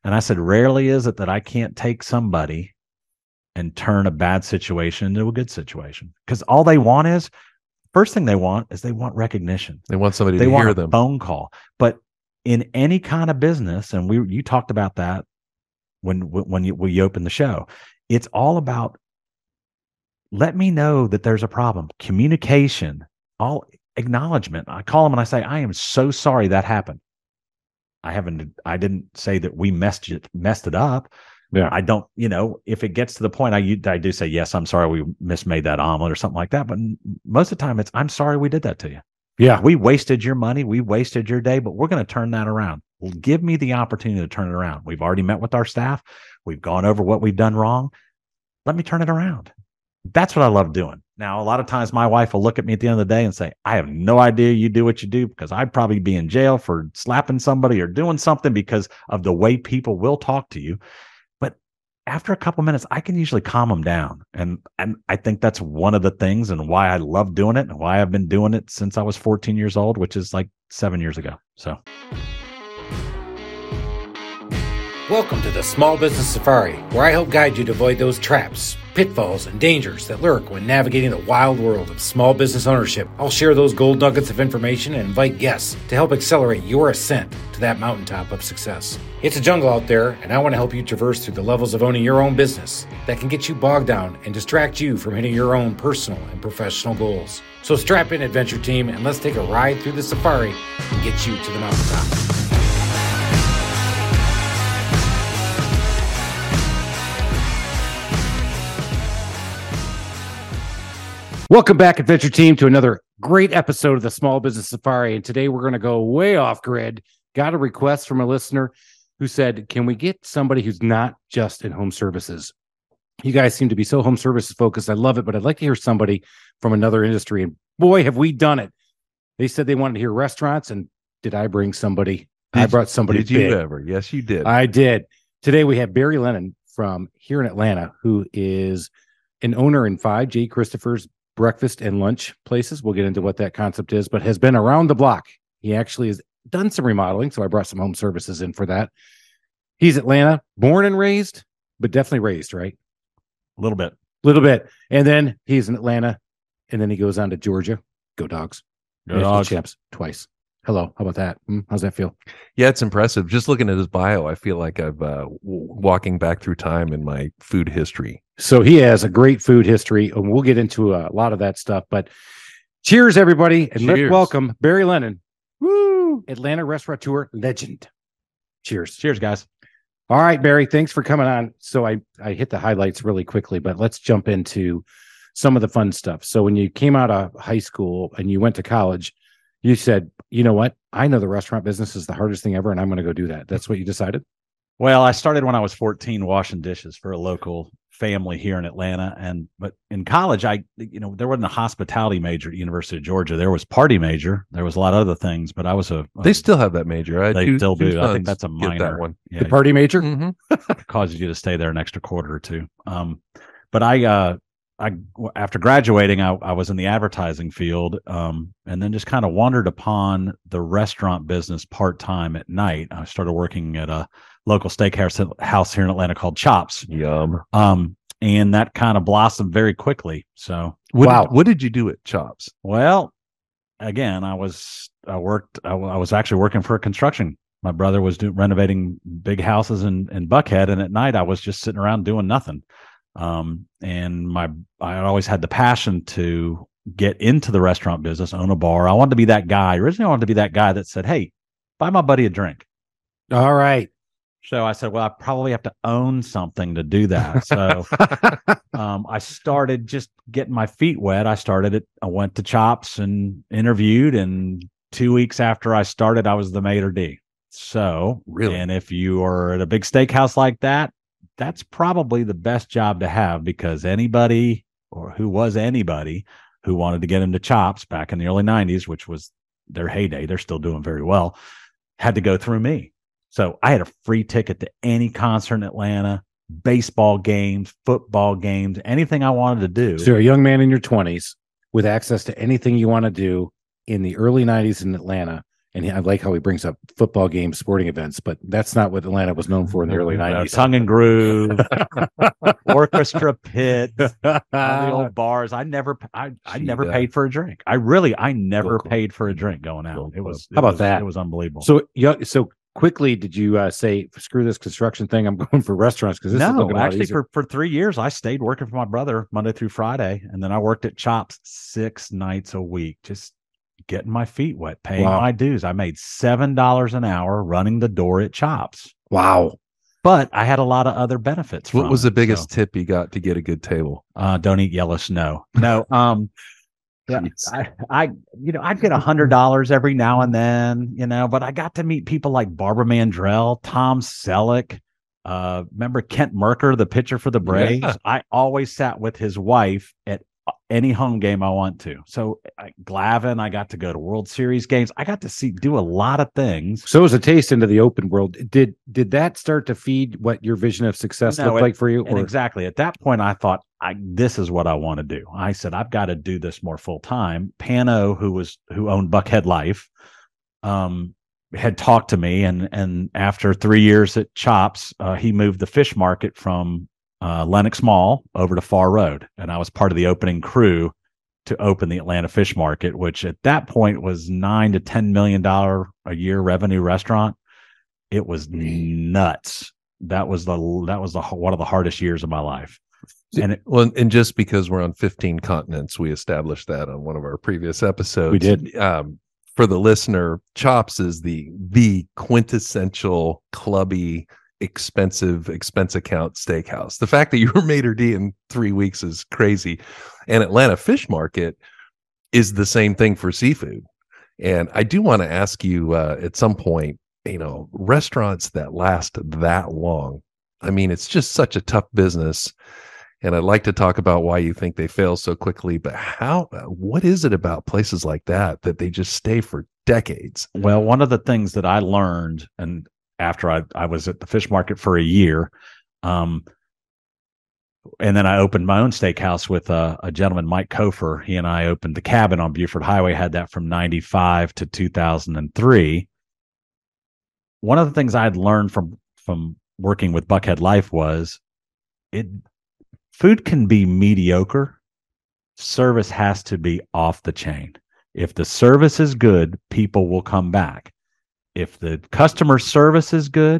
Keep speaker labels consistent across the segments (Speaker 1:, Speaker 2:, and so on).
Speaker 1: And I said, rarely is it that I can't take somebody and turn a bad situation into a good situation. Because all they want is, first thing they want recognition.
Speaker 2: They want somebody
Speaker 1: They
Speaker 2: to
Speaker 1: want
Speaker 2: hear
Speaker 1: a
Speaker 2: them.
Speaker 1: phone call. But in any kind of business, and you talked about that when we opened the show, it's all about, let me know that there's a problem. Communication, all acknowledgement. I call them and I say, I am so sorry that happened. I didn't say that we messed it up.
Speaker 2: Yeah.
Speaker 1: I don't, if it gets to the point, I do say, yes, I'm sorry we mismade that omelet or something like that. But most of the time it's, I'm sorry we did that to you.
Speaker 2: Yeah.
Speaker 1: We wasted your money. We wasted your day, but we're going to turn that around. Give me the opportunity to turn it around. We've already met with our staff. We've gone over what we've done wrong. Let me turn it around. That's what I love doing. Now, a lot of times my wife will look at me at the end of the day and say, I have no idea you do what you do, because I'd probably be in jail for slapping somebody or doing something because of the way people will talk to you. But after a couple minutes, I can usually calm them down. And I think that's one of the things and why I love doing it and why I've been doing it since I was 14 years old, which is like 7 years ago. So.
Speaker 3: Welcome to the Small Business Safari, where I help guide you to avoid those traps, pitfalls, and dangers that lurk when navigating the wild world of small business ownership. I'll share those gold nuggets of information and invite guests to help accelerate your ascent to that mountaintop of success. It's a jungle out there, and I want to help you traverse through the levels of owning your own business that can get you bogged down and distract you from hitting your own personal and professional goals. So strap in, adventure team, and let's take a ride through the safari and get you to the mountaintop. Welcome back, Adventure Team, to another great episode of the Small Business Safari. And today we're going to go way off grid. Got a request from a listener who said, can we get somebody who's not just in home services? You guys seem to be so home services focused. I love it, but I'd like to hear somebody from another industry. And boy, have we done it. They said they wanted to hear restaurants. And did I bring somebody? I brought somebody.
Speaker 2: Did you ever? Yes, you did.
Speaker 1: I
Speaker 3: did. Today we have Barry Lennon from here in Atlanta, who is an owner in 5 J. Christopher's breakfast and lunch places. We'll get into what that concept is, but has been around the block. He actually has done some remodeling, so I brought some home services in for that. He's Atlanta, born and raised, but definitely raised, right?
Speaker 1: A little bit.
Speaker 3: And then he's in Atlanta, and then he goes on to Georgia. Go Dogs.
Speaker 1: Go Dogs.
Speaker 3: Champs twice. Hello. How about that? How's that feel?
Speaker 2: Yeah, it's impressive. Just looking at his bio, I feel like I've walking back through time in my food history.
Speaker 3: So he has a great food history, and we'll get into a lot of that stuff. But cheers, everybody, and let's welcome Barry Lennon, Atlanta restaurateur legend. Cheers.
Speaker 1: Cheers, guys.
Speaker 3: All right, Barry, thanks for coming on. So I hit the highlights really quickly, but let's jump into some of the fun stuff. So when you came out of high school and you went to college, you said, you know what? I know the restaurant business is the hardest thing ever, and I'm going to go do that. That's what you decided?
Speaker 1: Well, I started when I was 14 washing dishes for a local family here in Atlanta. But in college, there wasn't a hospitality major at the University of Georgia. There was party major. There was a lot of other things, but I was
Speaker 2: they still have that major.
Speaker 1: They still do. I think that's a minor.
Speaker 2: That one.
Speaker 1: Yeah,
Speaker 3: the party major
Speaker 1: causes you to stay there an extra quarter or two. But I after graduating, I was in the advertising field, and then just kind of wandered upon the restaurant business part-time at night. I started working at a local steakhouse here in Atlanta called Chops.
Speaker 2: Yum.
Speaker 1: And that kind of blossomed very quickly. So
Speaker 2: what did you do at Chops?
Speaker 1: Well, again, I was actually working for a construction. My brother was renovating big houses in Buckhead, and at night I was just sitting around doing nothing. And I always had the passion to get into the restaurant business, own a bar. I wanted to be that guy. Originally, I wanted to be that guy that said, hey, buy my buddy a drink.
Speaker 3: All right.
Speaker 1: So I said, well, I probably have to own something to do that. So I started just getting my feet wet. I went to Chops and interviewed. And 2 weeks after I started, I was the maitre d'. So,
Speaker 2: really?
Speaker 1: And if you are at a big steakhouse like that, that's probably the best job to have, because anybody who wanted to get into Chops back in the early 90s, which was their heyday, they're still doing very well, had to go through me. So I had a free ticket to any concert in Atlanta, baseball games, football games, anything I wanted to do.
Speaker 3: So you're a young man in your 20s with access to anything you want to do in the early 90s in Atlanta,
Speaker 4: And I like how he brings up football games, sporting events, but that's not what Atlanta was known for in the early 90s.
Speaker 1: Tongue and groove, orchestra pit, the old bars. I never paid for a drink. I never paid for a drink going out. How
Speaker 4: about that?
Speaker 1: It was unbelievable.
Speaker 4: So quickly, did you say, screw this construction thing, I'm going for restaurants? Because
Speaker 1: actually for 3 years, I stayed working for my brother Monday through Friday. And then I worked at Chops 6 nights a week, just getting my feet wet, paying my dues. I made $7 an hour running the door at Chops.
Speaker 4: Wow.
Speaker 1: But I had a lot of other benefits.
Speaker 2: What was the biggest tip you got to get a good table?
Speaker 1: Don't eat yellow snow. No. Yeah, I'd get $100 every now and then, but I got to meet people like Barbara Mandrell, Tom Selleck. Remember Kent Merker, the pitcher for the Braves? Yeah. I always sat with his wife at any home game I want to. So Glavine, I got to go to World Series games. I got to do a lot of things.
Speaker 4: So it was a taste into the open world. Did that start to feed what your vision of success looked like for you?
Speaker 1: Exactly. At that point, I thought, this is what I want to do. I said, I've got to do this more full time. Pano, who owned Buckhead Life, had talked to me, and after 3 years at Chops, he moved the fish market from Lenox Mall over to Far Road, and I was part of the opening crew to open the Atlanta Fish Market, which at that point was $9 to $10 million a year revenue restaurant. It was nuts. That was one of the hardest years of my life.
Speaker 2: And just because we're on 15 continents, we established that on one of our previous episodes.
Speaker 4: We did.
Speaker 2: For the listener, Chops is the quintessential clubby, expensive expense account steakhouse. The fact that you were maitre d' in 3 weeks is crazy. And Atlanta Fish Market is the same thing for seafood. And I do want to ask you at some point, restaurants that last that long, I mean, it's just such a tough business. And I'd like to talk about why you think they fail so quickly, but what is it about places like that they just stay for decades?
Speaker 1: Well, one of the things that I learned, and after I was at the fish market for a year, and then I opened my own steakhouse with a gentleman, Mike Kofer. He and I opened the Cabin on Buford Highway, had that from 95 to 2003. One of the things I had learned from working with Buckhead Life was food can be mediocre. Service has to be off the chain. If the service is good, people will come back. If the customer service is good,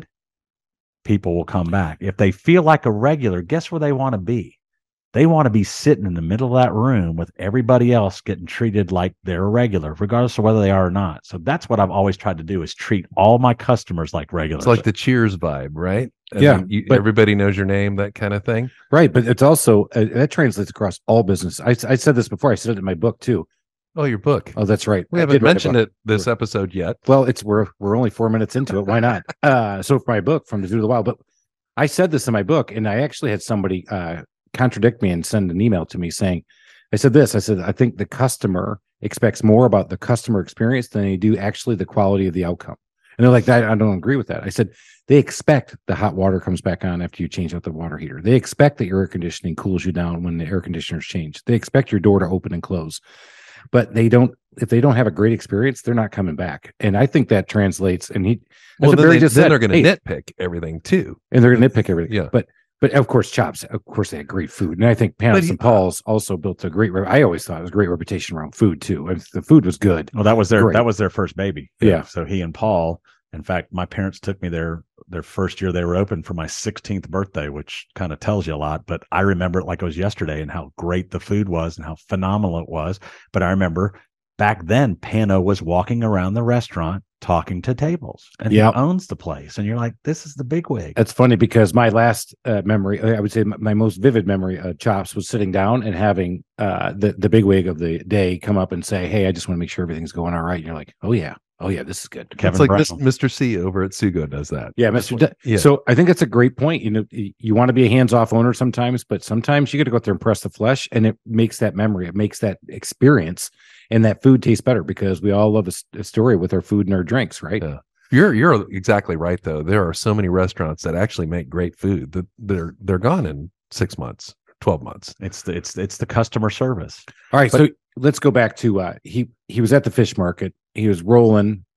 Speaker 1: people will come back. If they feel like a regular, guess where they want to be? They want to be sitting in the middle of that room with everybody else getting treated like they're a regular, regardless of whether they are or not. So that's what I've always tried to do, is treat all my customers like regulars.
Speaker 2: It's like the Cheers vibe, right? Everybody knows your name, that kind of thing.
Speaker 4: Right. But it's also, that translates across all business. I said this before. I said it in my book too.
Speaker 2: Oh, your book.
Speaker 4: Oh, that's right.
Speaker 2: We haven't mentioned it this episode yet.
Speaker 4: Well, we're only 4 minutes into it. Why not? So for my book, From the Zoo to the Wild, but I said this in my book, and I actually had somebody contradict me and send an email to me saying, I said, I think the customer expects more about the customer experience than they do actually the quality of the outcome. And they're like, I don't agree with that. I said, they expect the hot water comes back on after you change out the water heater. They expect that your air conditioning cools you down when the air conditioners change. They expect your door to open and close. But if they don't have a great experience, they're not coming back. And I think that translates. And then they're going to
Speaker 2: nitpick everything too.
Speaker 4: And they're going to nitpick everything.
Speaker 2: Yeah.
Speaker 4: But of course, Chops, of course, they had great food. And I think Panos and Paul's also built a great, I always thought it was a great reputation around food too. The food was good.
Speaker 1: Well, that was their first baby.
Speaker 4: Yeah.
Speaker 1: So he and Paul, in fact, my parents took me there their first year they were open for my 16th birthday, which kind of tells you a lot. But I remember it like it was yesterday and how great the food was and how phenomenal it was. But I remember back then, Pano was walking around the restaurant talking to tables, and he owns the place. And you're like, this is the bigwig.
Speaker 4: That's funny because my last memory, I would say my most vivid memory of Chops was sitting down and having the bigwig of the day come up and say, hey, I just want to make sure everything's going all right. And you're like, oh yeah, this is good.
Speaker 2: It's like Mr. C over at Sugo does that.
Speaker 4: Yeah, Mr. So I think that's a great point. You know, you want to be a hands-off owner sometimes, but sometimes you got to go out there and press the flesh, and it makes that memory, it makes that experience, and that food tastes better because we all love a story with our food and our drinks, right?
Speaker 2: Yeah. You're exactly right, though. There are so many restaurants that actually make great food that they're gone in 6 months, 12 months.
Speaker 1: It's the customer service.
Speaker 4: All right, so let's go back to he was at the fish market. He was rolling,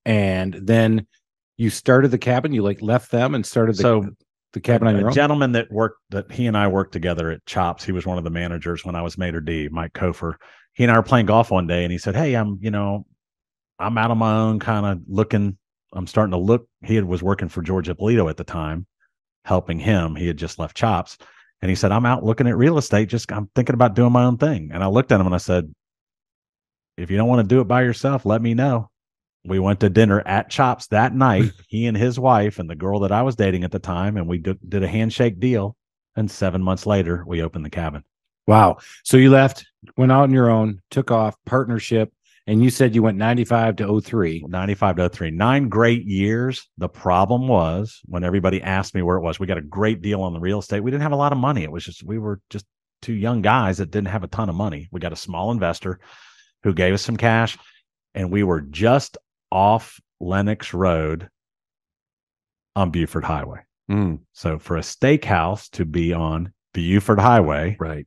Speaker 4: and then you started the cabin. You like left them and started the cabin on your own.
Speaker 1: Gentleman that he and I worked together at Chops. He was one of the managers when I was maitre d', Mike Kofer. He and I were playing golf one day, and he said, "Hey, I'm out on my own, kind of looking. I'm starting to look." He was working for George Ippolito at the time, helping him. He had just left Chops, and he said, "I'm out looking at real estate. I'm thinking about doing my own thing." And I looked at him and I said, "If you don't want to do it by yourself, let me know." We went to dinner at Chops that night, he and his wife and the girl that I was dating at the time, and we did a handshake deal. And 7 months later, we opened the cabin.
Speaker 4: Wow. So you left, went out on your own, took off, partnership, and you said you went 95 to 03.
Speaker 1: 95 to 03. 9 great years. The problem was when everybody asked me where it was, we got a great deal on the real estate. We didn't have a lot of money. It was just, we were just two young guys that didn't have a ton of money. We got a small investor who gave us some cash, and we were just off Lenox Road on Buford Highway. So for a steakhouse to be on Buford Highway,
Speaker 2: right,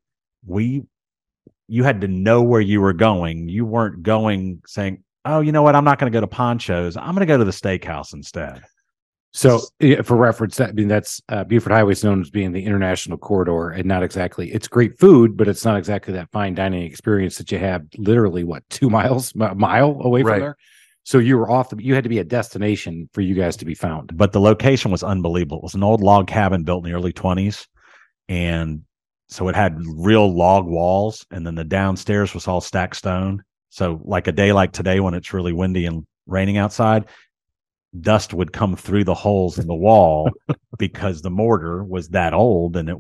Speaker 1: you had to know where you were going. You weren't going saying, "Oh, you know what? I'm not going to go to Poncho's. I'm going to go to the steakhouse instead."
Speaker 4: So for reference, that's Buford Highway is known as being the international corridor, and not exactly, it's great food, but it's not exactly that fine dining experience that you have literally, 2 miles, a mile away from there. So you were you had to be a destination for you guys to be found.
Speaker 1: But the location was unbelievable. It was an old log cabin built in the early 20s. And so it had real log walls. And then the downstairs was all stacked stone. So like a day like today, when it's really windy and raining outside, dust would come through the holes in the wall because the mortar was that old, and it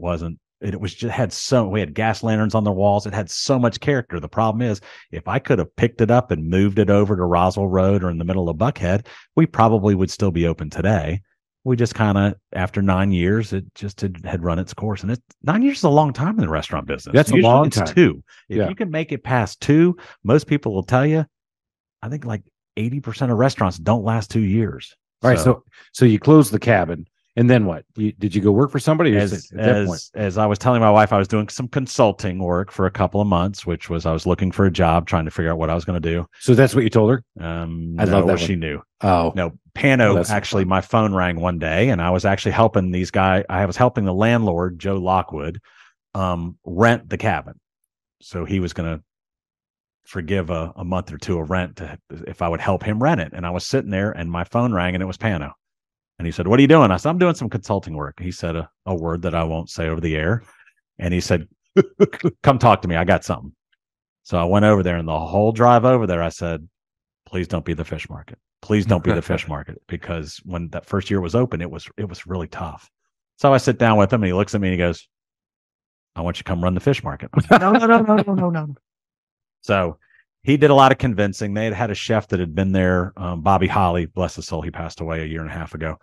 Speaker 1: we had gas lanterns on the walls. It had so much character. The problem is, if I could have picked it up and moved it over to Roswell Road or in the middle of Buckhead, we probably would still be open today. We just kind of, after 9 years, it just had run its course. And 9 years is a long time in the restaurant business.
Speaker 4: That's
Speaker 1: Usually
Speaker 4: a long
Speaker 1: it's
Speaker 4: time.
Speaker 1: 2. If you can make it past 2, most people will tell you, I think like 80% of restaurants don't last 2 years.
Speaker 4: All right. So you closed the cabin, and then what? Did you go work for somebody?
Speaker 1: As I was telling my wife, I was doing some consulting work for a couple of months, which was I was looking for a job, trying to figure out what I was going to do.
Speaker 4: So that's what you told her?
Speaker 1: I love that she knew.
Speaker 4: Oh,
Speaker 1: no. Pano, actually, my phone rang one day, and I was actually helping these guys. I was helping the landlord, Joe Lockwood, rent the cabin. So he was going to forgive a month or two of rent if I would help him rent it. And I was sitting there, and my phone rang, and it was Pano. And he said, "What are you doing?" I said, "I'm doing some consulting work." He said a word that I won't say over the air. And he said, "Come talk to me. I got something." So I went over there, and the whole drive over there, I said, "Please don't be the fish market. Please don't be the fish market." Because when that first year was open, it was really tough. So I sit down with him, and he looks at me and he goes, "I want you to come run the fish market." No. So he did a lot of convincing. They had a chef that had been there, Bobby Holly, bless his soul, he passed away a year and a half ago,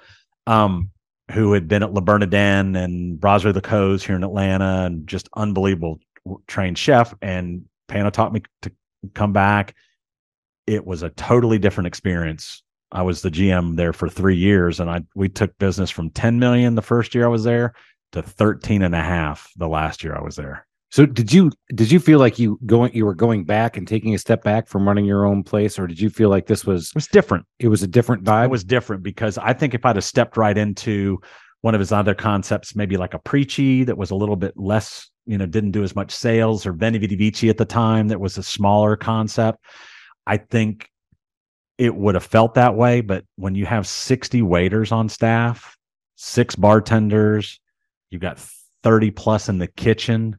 Speaker 1: who had been at Le Bernardin and Brasserie Le Co's here in Atlanta, and just unbelievable trained chef. And Pano taught me to come back. It was a totally different experience. I was the GM there for 3 years, and we took business from 10 million the first year I was there to 13.5 the last year I was there.
Speaker 4: So did you feel like you were going back and taking a step back from running your own place, or did you feel like this was
Speaker 1: different?
Speaker 4: It was a different vibe.
Speaker 1: It was different because I think if I'd have stepped right into one of his other concepts, maybe like a Preachy that was a little bit less, didn't do as much sales, or Veni Vidi Vici at the time that was a smaller concept, I think it would have felt that way. But when you have 60 waiters on staff, 6 bartenders, you've got 30 plus in the kitchen,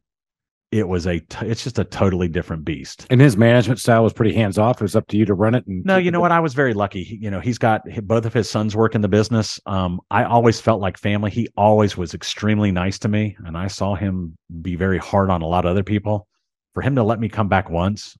Speaker 1: it's just a totally different beast.
Speaker 4: And his management style was pretty hands off. It was up to you to run it.
Speaker 1: No, you know what? I was very lucky. He's got both of his sons work in the business. I always felt like family. He always was extremely nice to me, and I saw him be very hard on a lot of other people. For him to let me come back once,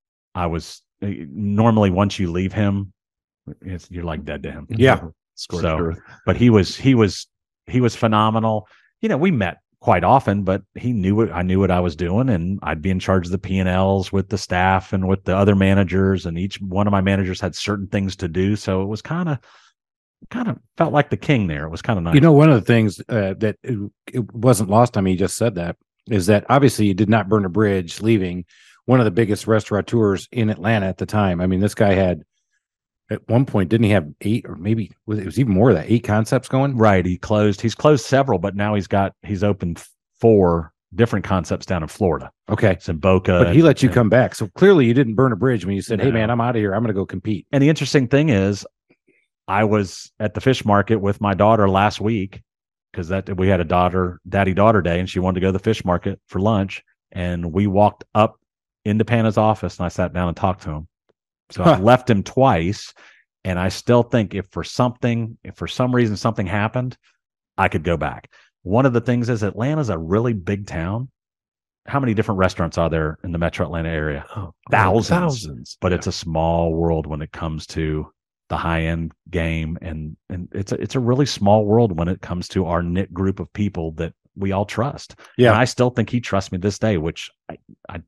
Speaker 1: normally once you leave him, you're like dead to him.
Speaker 4: Yeah.
Speaker 1: But he was phenomenal. We met quite often, but I knew what I was doing, and I'd be in charge of the P&Ls with the staff and with the other managers, and each one of my managers had certain things to do. So it was kind of felt like the king there. It was kind of nice.
Speaker 4: One of the things that it wasn't lost on me, you just said that, is that obviously you did not burn a bridge leaving one of the biggest restaurateurs in Atlanta at the time. I mean, this guy had At one point, didn't he have 8 or maybe it was even more of that 8 concepts going?
Speaker 1: Right. He's closed several, but now he's opened 4 different concepts down in Florida.
Speaker 4: Okay.
Speaker 1: It's in Boca.
Speaker 4: But he let you come back. So clearly you didn't burn a bridge when you said,
Speaker 1: No.
Speaker 4: hey man, I'm out of here. I'm going to go compete.
Speaker 1: And the interesting thing is I was at the fish market with my daughter last week because we had a daddy-daughter day, and she wanted to go to the fish market for lunch. And we walked up into Pana's office, and I sat down and talked to him. So I've left him twice, and I still think if for some reason something happened, I could go back. One of the things is Atlanta's a really big town. How many different restaurants are there in the metro Atlanta area? Thousands. But it's a small world when it comes to the high-end game, and it's a really small world when it comes to our knit group of people that we all trust.
Speaker 4: Yeah.
Speaker 1: And I still think he trusts me this day, which I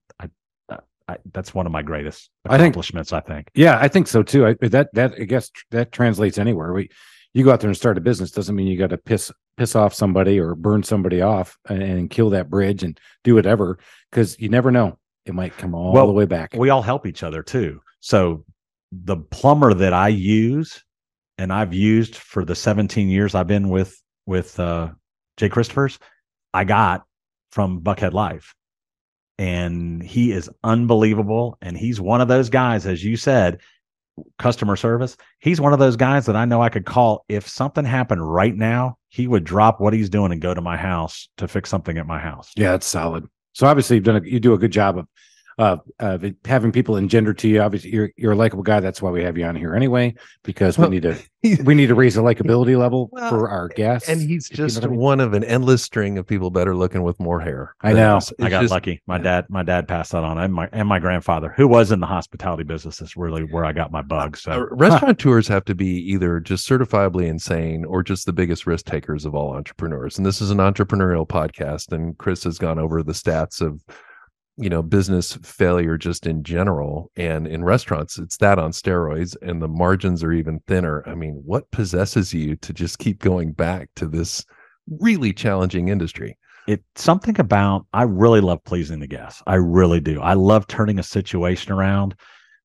Speaker 1: that's one of my greatest
Speaker 4: I think-
Speaker 1: accomplishments, I think.
Speaker 4: Yeah, I think so too. I guess that translates anywhere. You go out there and start a business doesn't mean you got to piss off somebody or burn somebody off and kill that bridge and do whatever, because you never know. It might come all the way back.
Speaker 1: We all help each other too. So the plumber that I use, and I've used for the 17 years I've been with Jay Christopher's, I got from Buckhead Life. And he is unbelievable. And he's one of those guys, as you said, customer service. He's one of those guys that I know I could call. If something happened right now, he would drop what he's doing and go to my house to fix something at my house.
Speaker 4: Yeah, it's solid. So obviously you do a good job of having people engender to you. Obviously you're a likable guy. That's why we have you on here anyway, because we need to raise the likability level for our guests.
Speaker 2: And he's
Speaker 4: if you know
Speaker 2: just
Speaker 4: what I mean.
Speaker 2: one of an endless string of people better looking with more hair.
Speaker 4: I know.
Speaker 1: I got lucky. My dad passed that on, and my grandfather, who was in the hospitality business, is really where I got my bug. So
Speaker 2: Restaurateurs have to be either just certifiably insane or just the biggest risk takers of all entrepreneurs. And this is an entrepreneurial podcast, and Chris has gone over the stats of business failure just in general. And in restaurants, it's that on steroids, and the margins are even thinner. I mean, what possesses you to just keep going back to this really challenging industry?
Speaker 1: It's something about, I really love pleasing the guests. I really do. I love turning a situation around.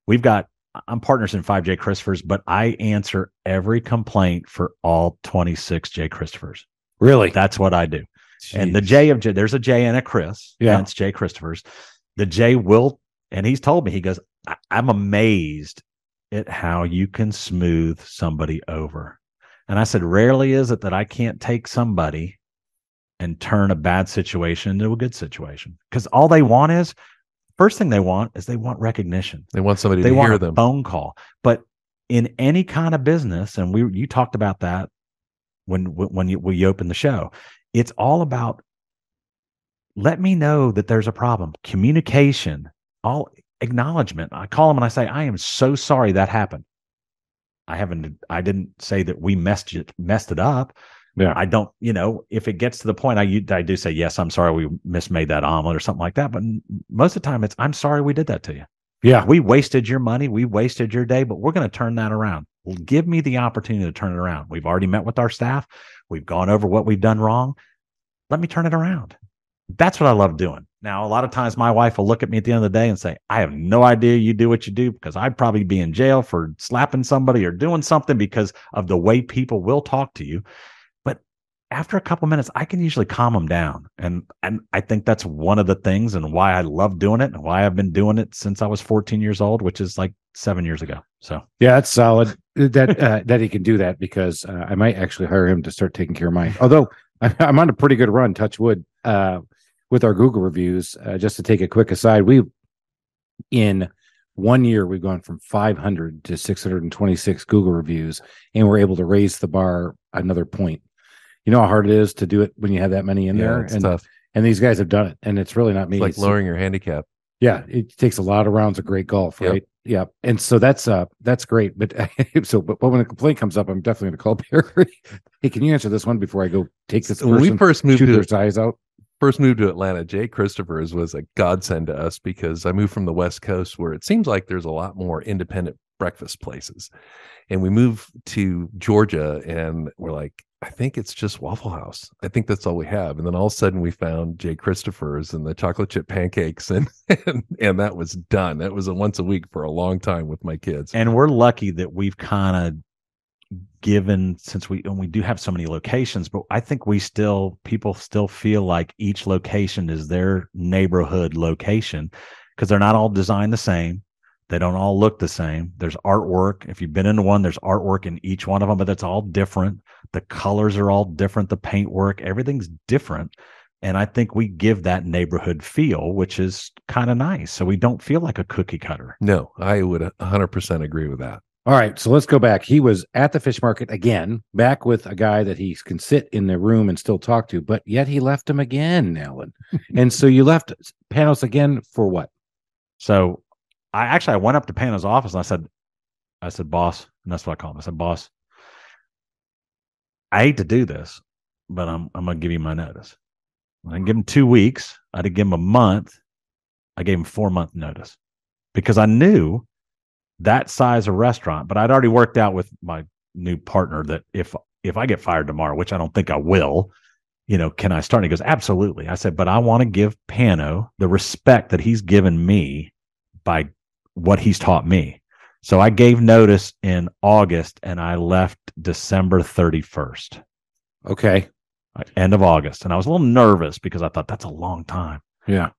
Speaker 1: I'm partners in 5 J Christophers, but I answer every complaint for all 26 J Christophers.
Speaker 4: Really?
Speaker 1: That's what I do.
Speaker 4: Jeez.
Speaker 1: And the J of J, there's a J and a Chris.
Speaker 4: Yeah.
Speaker 1: And it's J Christophers. The J will, and he's told me, he goes, I'm amazed at how you can smooth somebody over. And I said, rarely is it that I can't take somebody and turn a bad situation into a good situation. Because all they want is, first thing they want is they want recognition.
Speaker 2: They want somebody
Speaker 1: They
Speaker 2: to
Speaker 1: want
Speaker 2: hear
Speaker 1: a
Speaker 2: them.
Speaker 1: phone call. But in any kind of business, and you talked about that when we opened the show, it's all about, let me know that there's a problem. Communication, all acknowledgement. I call them and I say, I am so sorry that happened. I didn't say that we messed it up.
Speaker 4: Yeah.
Speaker 1: I don't, if it gets to the point, I do say, yes, I'm sorry we mismade that omelet or something like that. But most of the time I'm sorry we did that to you.
Speaker 4: Yeah.
Speaker 1: We wasted your money. We wasted your day, but we're going to turn that around. Give me the opportunity to turn it around. We've already met with our staff. We've gone over what we've done wrong. Let me turn it around. That's what I love doing. Now, a lot of times my wife will look at me at the end of the day and say, I have no idea you do what you do, because I'd probably be in jail for slapping somebody or doing something because of the way people will talk to you. But after a couple minutes, I can usually calm them down. And I think that's one of the things and why I love doing it and why I've been doing it since I was 14 years old, which is like 7 years ago. So
Speaker 4: yeah, that's solid that he can do that, because I might actually hire him to start taking care of mine. Although I'm on a pretty good run, touch wood, with our Google reviews. Just to take a quick aside, in 1 year, we've gone from 500 to 626 Google reviews, and we're able to raise the bar another point. You know how hard it is to do it when you have that many in there?
Speaker 2: It's tough.
Speaker 4: And these guys have done it, and it's really not me.
Speaker 2: It's like lowering your handicap.
Speaker 4: Yeah, it takes a lot of rounds of great golf, right? Yeah, and so that's great. But but when a complaint comes up, I'm definitely going to call Barry. Hey, can you answer this one before I go take this person?
Speaker 2: When we first moved
Speaker 4: shoot
Speaker 2: to
Speaker 4: their eyes out.
Speaker 2: Atlanta, Jay Christopher's was a godsend to us, because I moved from the West Coast, where it seems like there's a lot more independent breakfast places, and we moved to Georgia, and we're like, I think it's just Waffle House. I think that's all we have. And then all of a sudden we found Jay Christopher's and the chocolate chip pancakes and that was done. That was a once a week for a long time with my kids.
Speaker 1: And we're lucky that we've kind of given, since we do have so many locations, but I think people still feel like each location is their neighborhood location because they're not all designed the same. They don't all look the same. There's artwork. If you've been into one, there's artwork in each one of them, but it's all different. The colors are all different. The paintwork, everything's different. And I think we give that neighborhood feel, which is kind of nice. So we don't feel like a cookie cutter.
Speaker 2: No, I would 100% agree with that.
Speaker 4: All right, so let's go back. He was at the fish market again, back with a guy that he can sit in the room and still talk to, but yet he left him again, Alan. And so you left Panos again for what?
Speaker 1: So I went up to Pano's office and I said, boss, and that's what I call him. I said, boss, I hate to do this, but I'm going to give you my notice. I didn't give him 2 weeks. I didn't give him a month. I gave him 4-month notice because I knew that size of restaurant, but I'd already worked out with my new partner that if I get fired tomorrow, which I don't think I will, can I start? And he goes, absolutely. I said, but I want to give Pano the respect that he's given me by what he's taught me. So I gave notice in August and I left December 31st.
Speaker 4: Okay.
Speaker 1: End of August. And I was a little nervous because I thought that's a long time.
Speaker 4: Yeah.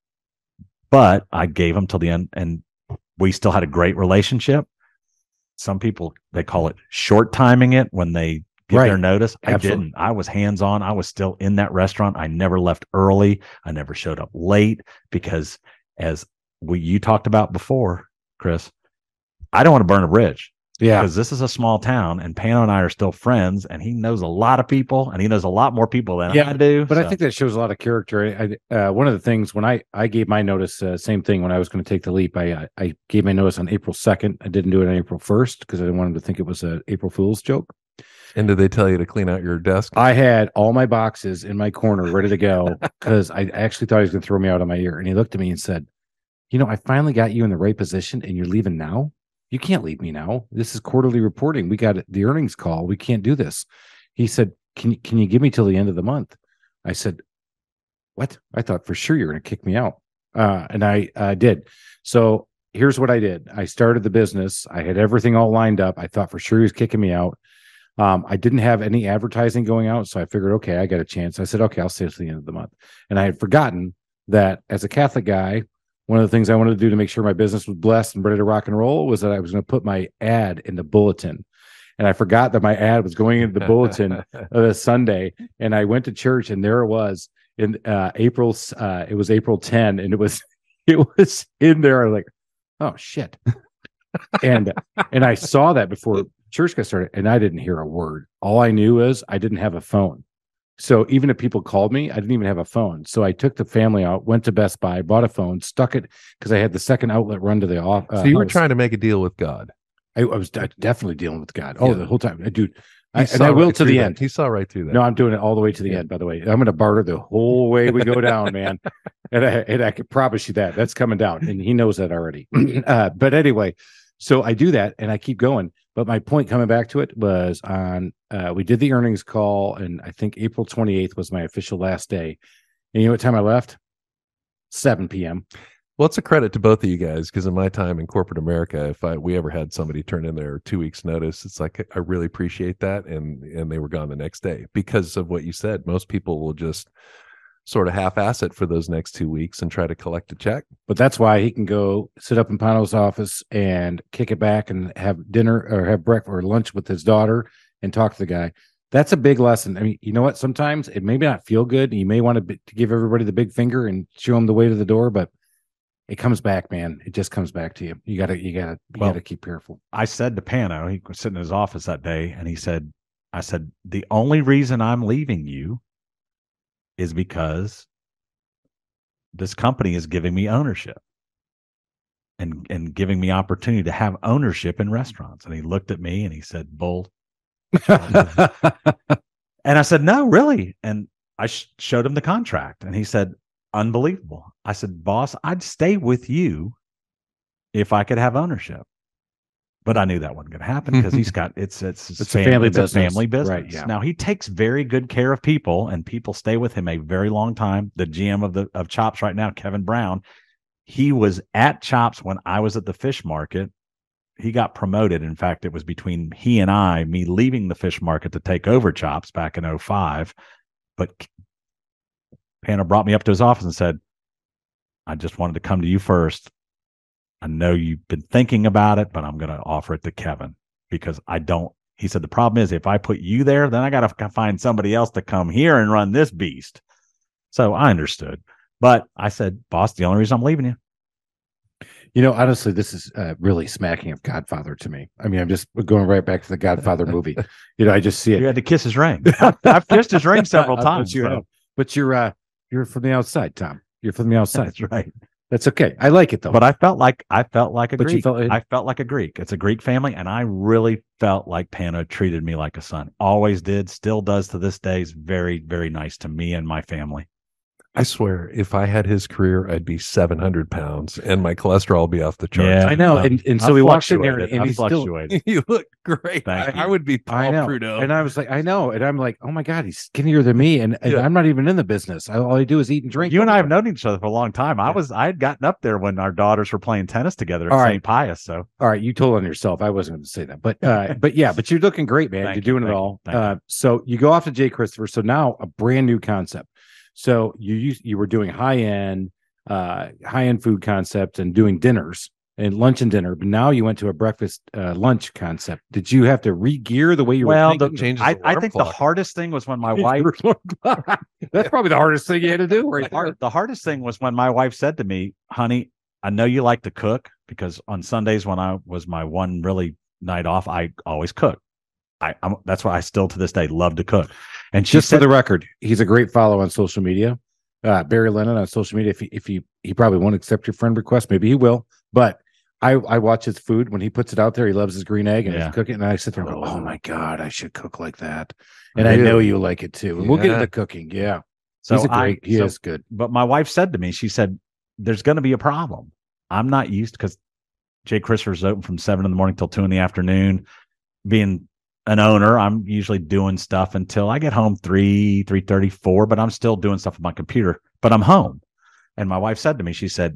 Speaker 1: But I gave him till the end and we still had a great relationship. Some people, they call it short timing it when they give their notice. I didn't. I was hands on. I was still in that restaurant. I never left early. I never showed up late because as you talked about before, Chris, I don't want to burn a bridge.
Speaker 4: Yeah.
Speaker 1: Because this is a small town and Pano and I are still friends and he knows a lot of people and he knows a lot more people than I do.
Speaker 4: But I think that shows a lot of character. One of the things when I gave my notice, same thing when I was going to take the leap, I gave my notice on April 2nd. I didn't do it on April 1st because I didn't want him to think it was an April Fool's joke.
Speaker 2: And did they tell you to clean out your desk?
Speaker 4: I had all my boxes in my corner ready to go because I actually thought he was going to throw me out of my ear. And he looked at me and said, I finally got you in the right position and you're leaving now? You can't leave me now. This is quarterly reporting. We got the earnings call. We can't do this. He said, can you give me till the end of the month? I said, what? I thought for sure you're going to kick me out. And I did. So here's what I did. I started the business. I had everything all lined up. I thought for sure he was kicking me out. I didn't have any advertising going out. So I figured, okay, I got a chance. I said, okay, I'll stay till the end of the month. And I had forgotten that as a Catholic guy, one of the things I wanted to do to make sure my business was blessed and ready to rock and roll was that I was going to put my ad in the bulletin. And I forgot that my ad was going into the bulletin this Sunday. And I went to church and there it was in April. It was April 10 and it was in there. I was like, oh shit. and I saw that before church got started and I didn't hear a word. All I knew is I didn't have a phone. So even if people called me, I didn't even have a phone. So I took the family out, went to Best Buy, bought a phone, stuck it because I had the second outlet run to the office.
Speaker 2: So you were trying to make a deal with God.
Speaker 4: I was definitely dealing with God. Oh,
Speaker 2: Yeah.
Speaker 4: The whole time, dude.
Speaker 2: He
Speaker 4: And
Speaker 2: saw
Speaker 4: I will
Speaker 2: right
Speaker 4: to
Speaker 2: through
Speaker 4: the
Speaker 2: that.
Speaker 4: end.
Speaker 2: He saw right through that.
Speaker 4: No, I'm doing it all the way to the end. By the way, I'm going to barter the whole way we go down, man. And I can promise you that's coming down, and he knows that already. But anyway, so I do that, and I keep going. But my point coming back to it was on we did the earnings call, and I think April 28th was my official last day. And you know what time I left? 7 p.m.
Speaker 2: Well, it's a credit to both of you guys because in my time in corporate America, if we ever had somebody turn in their 2 weeks notice, it's like I really appreciate that, and they were gone the next day because of what you said. Most people will just sort of half-ass it for those next 2 weeks and try to collect a check.
Speaker 4: But that's why he can go sit up in Pano's office and kick it back and have dinner or have breakfast or lunch with his daughter and talk to the guy. That's a big lesson. I mean, you know what? Sometimes it may not feel good. You may want to give everybody the big finger and show them the way to the door, but it comes back, man. It just comes back to you. You gotta keep careful.
Speaker 1: I said to Pano, he was sitting in his office that day, and I said, the only reason I'm leaving you is because this company is giving me ownership and giving me opportunity to have ownership in restaurants. And he looked at me and he said, bull. And I said, no, really. And I showed him the contract and he said, unbelievable. I said, boss, I'd stay with you if I could have ownership, But I knew that wasn't going to happen because he's got it's
Speaker 4: a family business.
Speaker 1: family business.
Speaker 4: Right, yeah.
Speaker 1: Now he takes very good care of people, and people stay with him a very long time. The GM of Chops right now, Kevin Brown, he was at Chops when I was at the fish market. He got promoted. In fact, it was between he and me leaving the fish market to take over Chops back in 2005. But Pano brought me up to his office and said, I just wanted to come to you first. I know you've been thinking about it, but I'm going to offer it to Kevin because he said, the problem is if I put you there, then I got to find somebody else to come here and run this beast. So I understood. But I said, boss, the only reason I'm leaving you.
Speaker 4: You know, honestly, this is really smacking of Godfather to me. I mean, I'm just going right back to the Godfather movie. You know, I just see it.
Speaker 1: You had to kiss his ring. I've kissed his ring several times.
Speaker 4: But you're from the outside, Tom. You're from the outside.
Speaker 1: That's right.
Speaker 4: That's okay. I like it though.
Speaker 1: But I felt like a Greek.
Speaker 4: I
Speaker 1: felt like a Greek. It's a Greek family, and I really felt like Pano treated me like a son. Always did, still does to this day. Is very, very nice to me and my family.
Speaker 2: I swear, if I had his career, I'd be 700 pounds and my cholesterol would be off the charts.
Speaker 1: Yeah,
Speaker 4: I know. And so he walks in there and he's
Speaker 1: fluctuated.
Speaker 2: You look great. I would be Paul Prudhomme.
Speaker 4: And I was like, I know. And I'm like, oh my God, he's skinnier than me. And I'm not even in the business. All I do is eat and drink.
Speaker 1: You and I have known each other for a long time. I had gotten up there when our daughters were playing tennis together at St. Pius. So,
Speaker 4: all right, you told on yourself. I wasn't going to say that, but you're looking great, man. You're doing it all. So you go off to Jay Christopher. So now a brand new concept. So you were doing high-end food concept and doing dinners and lunch and dinner, but now you went to a breakfast lunch concept. Did you have to re-gear the way you were thinking?
Speaker 1: I think the hardest thing was when my wife
Speaker 4: that's probably the hardest thing you had to do. Right?
Speaker 1: The hardest thing was when my wife said to me, honey, I know you like to cook, because on Sundays when I was my one really night off, I always cook. That's why I still to this day love to cook. And she
Speaker 4: for the record, he's a great follow on social media. Barry Lennon on social media. If he probably won't accept your friend request, maybe he will. But I watch his food when he puts it out there. He loves his green egg and he's cooking. And I sit there and go, oh my God, I should cook like that. And I know you like it too. And we'll get into cooking. Yeah. So he is good.
Speaker 1: But my wife said to me, she said, there's going to be a problem. I'm not used, because Jay Christopher's open from 7 a.m. till 2 p.m. Being an owner, I'm usually doing stuff until I get home 3:30, 4, but I'm still doing stuff on my computer, but I'm home. And my wife said to me, she said,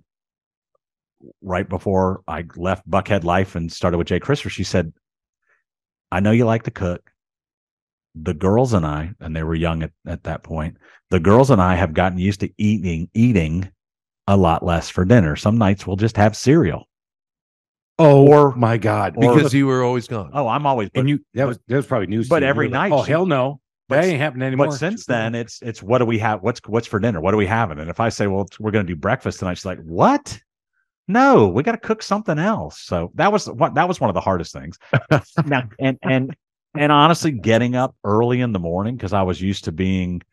Speaker 1: right before I left Buckhead Life and started with Jay Christopher, she said, I know you like to cook. The girls and I, and they were young at that point, the girls and I have gotten used to eating a lot less for dinner. Some nights we'll just have cereal.
Speaker 4: Oh my God!
Speaker 2: Because you were always gone.
Speaker 1: Oh, I'm always.
Speaker 4: And that was probably news.
Speaker 1: But every night,
Speaker 4: oh hell no, that ain't happening anymore.
Speaker 1: But since then, it's what do we have? What's for dinner? What are we having? And if I say, well, we're going to do breakfast tonight, she's like, what? No, we got to cook something else. So that was one of the hardest things. Now, and honestly, getting up early in the morning, because I was used to being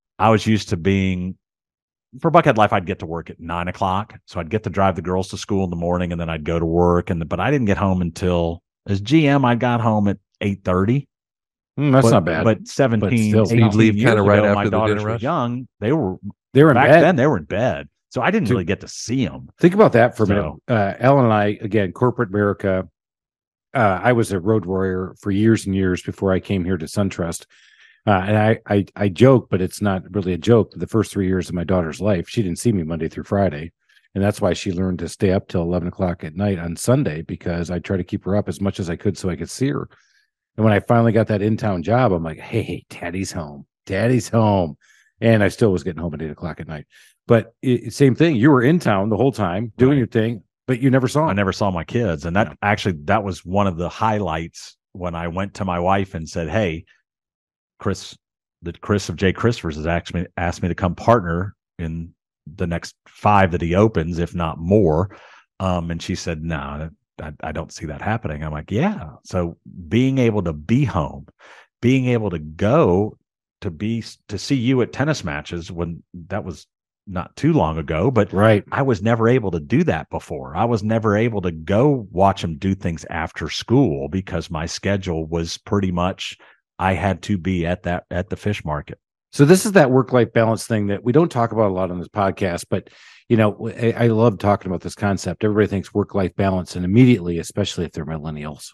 Speaker 1: for Buckhead Life, I'd get to work at 9 o'clock. So I'd get to drive the girls to school in the morning, and then I'd go to work. But I didn't get home until, as GM, I got home at 8:30.
Speaker 4: That's not bad.
Speaker 1: But 17,
Speaker 4: but still,
Speaker 1: 18
Speaker 2: you'd leave kind of right
Speaker 1: ago,
Speaker 2: after
Speaker 1: my
Speaker 2: the
Speaker 1: daughters
Speaker 2: dinner
Speaker 1: were
Speaker 2: rush?
Speaker 1: young. They were
Speaker 4: in
Speaker 1: back
Speaker 4: bed.
Speaker 1: then. They were in bed. So I didn't really get to see them.
Speaker 4: Think about that for a minute. Ellen and I, again, corporate America. I was a road warrior for years and years before I came here to SunTrust. And I joke, but it's not really a joke. The first 3 years of my daughter's life, she didn't see me Monday through Friday. And that's why she learned to stay up till 11 o'clock at night on Sunday, because I tried to keep her up as much as I could so I could see her. And when I finally got that in-town job, I'm like, hey, Daddy's home. Daddy's home. And I still was getting home at 8 o'clock at night. But same thing. You were in town the whole time doing your thing, but you never saw them.
Speaker 1: I never saw my kids. And that was one of the highlights when I went to my wife and said, hey, Chris of Jay Christopher's has asked me to come partner in the next 5 that he opens, if not more. And she said, no, I don't see that happening. I'm like, yeah. So being able to be home, being able to go to see you at tennis matches, when that was not too long ago, but
Speaker 4: right.
Speaker 1: I was never able to do that before. I was never able to go watch him do things after school, because my schedule was pretty much, I had to be at the fish market.
Speaker 4: So this is that work-life balance thing that we don't talk about a lot on this podcast, but I love talking about this concept. Everybody thinks work-life balance, and immediately, especially if they're millennials,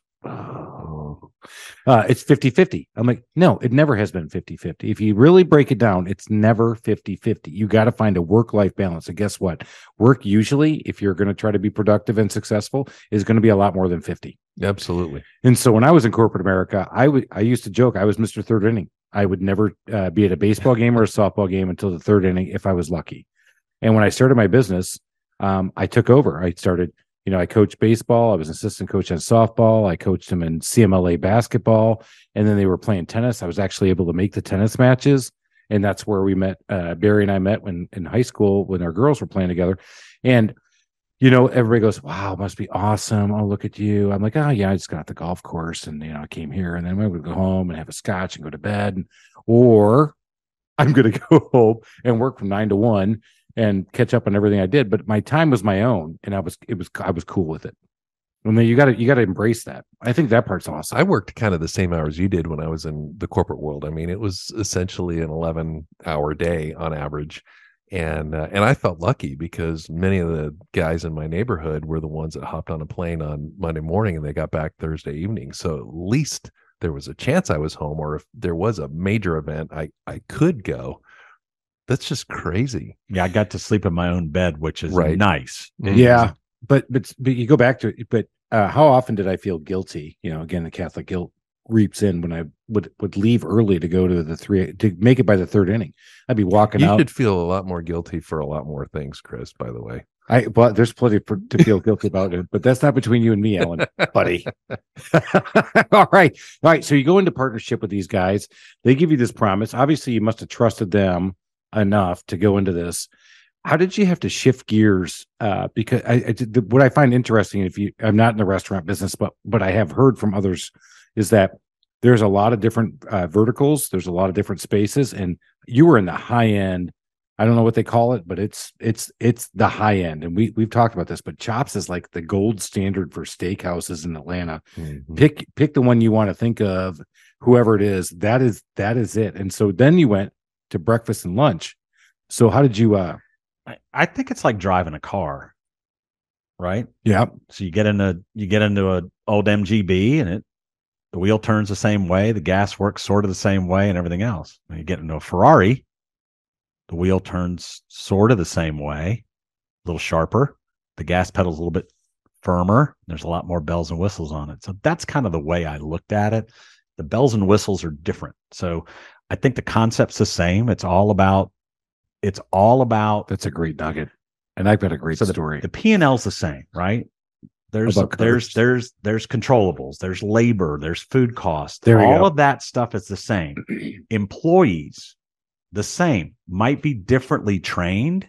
Speaker 4: it's 50-50. I'm like, no, it never has been 50-50. If you really break it down, it's never 50-50. You got to find a work-life balance. And guess what? Work usually, if you're going to try to be productive and successful, is going to be a lot more than 50.
Speaker 2: Absolutely.
Speaker 4: And so when I was in corporate America, I used to joke I was Mr. Third Inning. I would never be at a baseball game or a softball game until the third inning if I was lucky. And when I started my business, I took over. I started, I coached baseball. I was an assistant coach on softball. I coached them in CMLA basketball. And then they were playing tennis. I was actually able to make the tennis matches. And that's where we met. Barry and I met when in high school when our girls were playing together. And, everybody goes, wow, must be awesome. Oh, look at you. I'm like, oh, yeah, I just got off the golf course and, I came here and then we would go home and have a scotch and go to bed. Or I'm going to go home and work from 9 to 1 and catch up on everything I did. But my time was my own and I was cool with it. And then you got to embrace that. I think that part's awesome.
Speaker 2: I worked kind of the same hours you did when I was in the corporate world. I mean, it was essentially an 11-hour day on average. And I felt lucky because many of the guys in my neighborhood were the ones that hopped on a plane on Monday morning and they got back Thursday evening. So at least there was a chance I was home, or if there was a major event, I could go. That's just crazy.
Speaker 1: Yeah, I got to sleep in my own bed, which is nice.
Speaker 4: Yeah, but you go back to it. But how often did I feel guilty? Again, the Catholic guilt reaps in when I would leave early to go to make it by the third inning. I'd be walking out.
Speaker 2: You should feel a lot more guilty for a lot more things, Chris, by the way.
Speaker 4: But there's plenty to feel guilty about it, but that's not between you and me, Alan, buddy. All right. So you go into partnership with these guys. They give you this promise. Obviously, you must have trusted them enough to go into this. How did you have to shift gears? Because what I find interesting, I'm not in the restaurant business, but I have heard from others is that there's a lot of different verticals. There's a lot of different spaces, and you were in the high end. I don't know what they call it, but it's the high end. And we've talked about this, but Chops is like the gold standard for steakhouses in Atlanta. Mm-hmm. Pick the one you want to think of, whoever it is. That is it. And so then you went to breakfast and lunch. So how did you?
Speaker 1: I think it's like driving a car, right?
Speaker 4: Yeah.
Speaker 1: So you get into a old MGB and the wheel turns the same way, the gas works sort of the same way, and everything else. When you get into a Ferrari, the wheel turns sort of the same way, a little sharper. The gas pedal's a little bit firmer. There's a lot more bells and whistles on it. So that's kind of the way I looked at it. The bells and whistles are different. So I think the concept's the same. It's all about.
Speaker 4: That's a great nugget, and I've got a great story.
Speaker 1: The P&L's the same, right? There's controllables, there's labor, there's food costs. All of that stuff is the same. Employees, the same. Might be differently trained,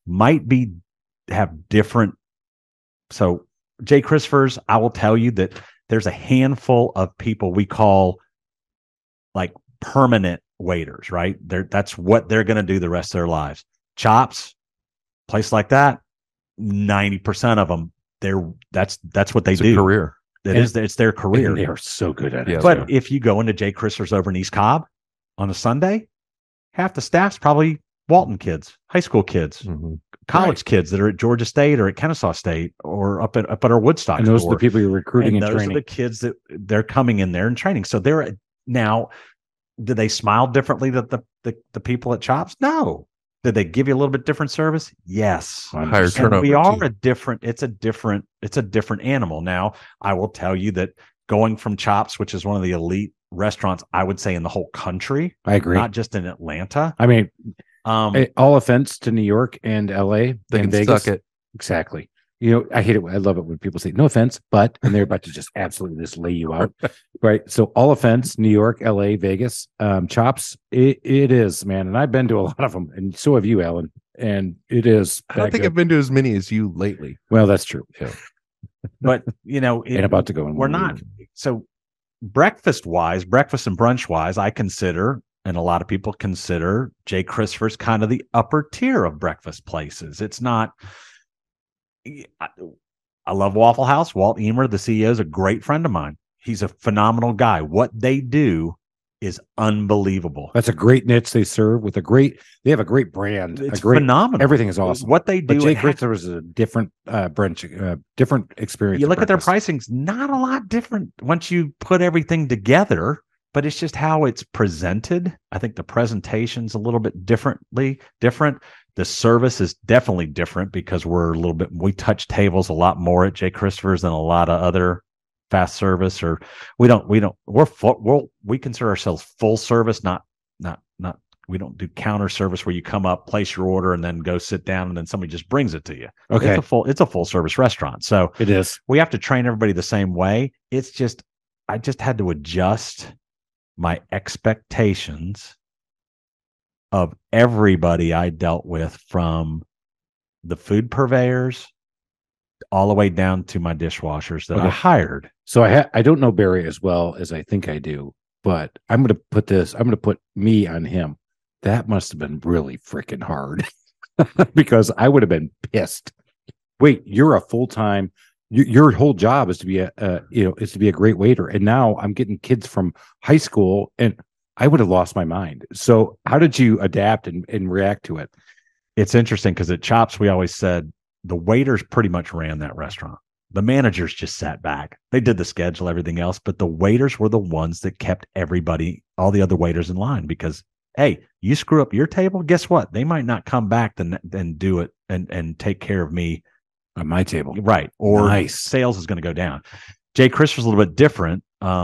Speaker 1: have different. So Jay Christopher's, I will tell you that there's a handful of people we call like permanent waiters, right? That's what they're going to do the rest of their lives. Chops, place like that, 90% of them, that's what they do.
Speaker 2: Career.
Speaker 1: It's their career.
Speaker 4: And they are so good at it.
Speaker 1: Yeah, but if you go into Jay Christopher's over in East Cobb on a Sunday, half the staff's probably Walton kids, high school kids, college kids that are at Georgia State or at Kennesaw State or up at our Woodstock.
Speaker 4: And those are the people you're recruiting and
Speaker 1: those
Speaker 4: training.
Speaker 1: Those are the kids that they're coming in there and training. So they're now. Do they smile differently than the people at Chops? No. Did they give you a little bit different service? Yes.
Speaker 2: Higher turnover.
Speaker 1: We are it's a different animal. Now, I will tell you that going from Chops, which is one of the elite restaurants, I would say in the whole country.
Speaker 4: I agree.
Speaker 1: Not just in Atlanta.
Speaker 4: I mean, all offense to New York and LA and Vegas.
Speaker 2: Suck it.
Speaker 4: Exactly. I hate it. I love it when people say no offense, but, and they're about to just absolutely just lay you out. Right. So all offense, New York, LA, Vegas, Chops. It is, man. And I've been to a lot of them, and so have you, Alan. And it is.
Speaker 2: I don't think I've been to as many as you lately.
Speaker 4: Well, that's true.
Speaker 2: Yeah.
Speaker 1: But ain't
Speaker 4: about to go in.
Speaker 1: We're not. So breakfast and brunch wise, I consider, and a lot of people consider Jay Christopher's kind of the upper tier of breakfast places. It's not. I love Waffle House. Walt Emer, the CEO, is a great friend of mine. He's a phenomenal guy. What they do is unbelievable.
Speaker 4: That's a great niche they serve with they have a great brand.
Speaker 1: It's
Speaker 4: a great,
Speaker 1: phenomenal.
Speaker 4: Everything is awesome.
Speaker 1: What they do.
Speaker 4: But Jay Christopher's is a different branch, different experience.
Speaker 1: You look at their pricing's not a lot different once you put everything together, but it's just how it's presented. I think the presentation's a little bit different. The service is definitely different because we touch tables a lot more at Jay Christopher's than a lot of other fast service, or we consider ourselves full service, not we don't do counter service where you come up, place your order, and then go sit down, and then somebody just brings it to you.
Speaker 4: Okay.
Speaker 1: It's a full service restaurant. So
Speaker 4: it is.
Speaker 1: We have to train everybody the same way. It's just, I just had to adjust my expectations of everybody I dealt with, from the food purveyors all the way down to my dishwashers that I hired.
Speaker 4: So I don't know Barry as well as I think I do, but I'm going to put me on him. That must have been really freaking hard because I would have been pissed. Wait, you're a full-time, your whole job is to be a great waiter. And now I'm getting kids from high school, and I would have lost my mind. So how did you adapt and react to it?
Speaker 1: It's interesting because at Chops, we always said the waiters pretty much ran that restaurant. The managers just sat back. They did the schedule, everything else, but the waiters were the ones that kept all the other waiters in line, because, hey, you screw up your table, guess what? They might not come back and do it and take care of me
Speaker 4: on my table.
Speaker 1: Right. Or sales is going to go down. Jay Chris was a little bit different.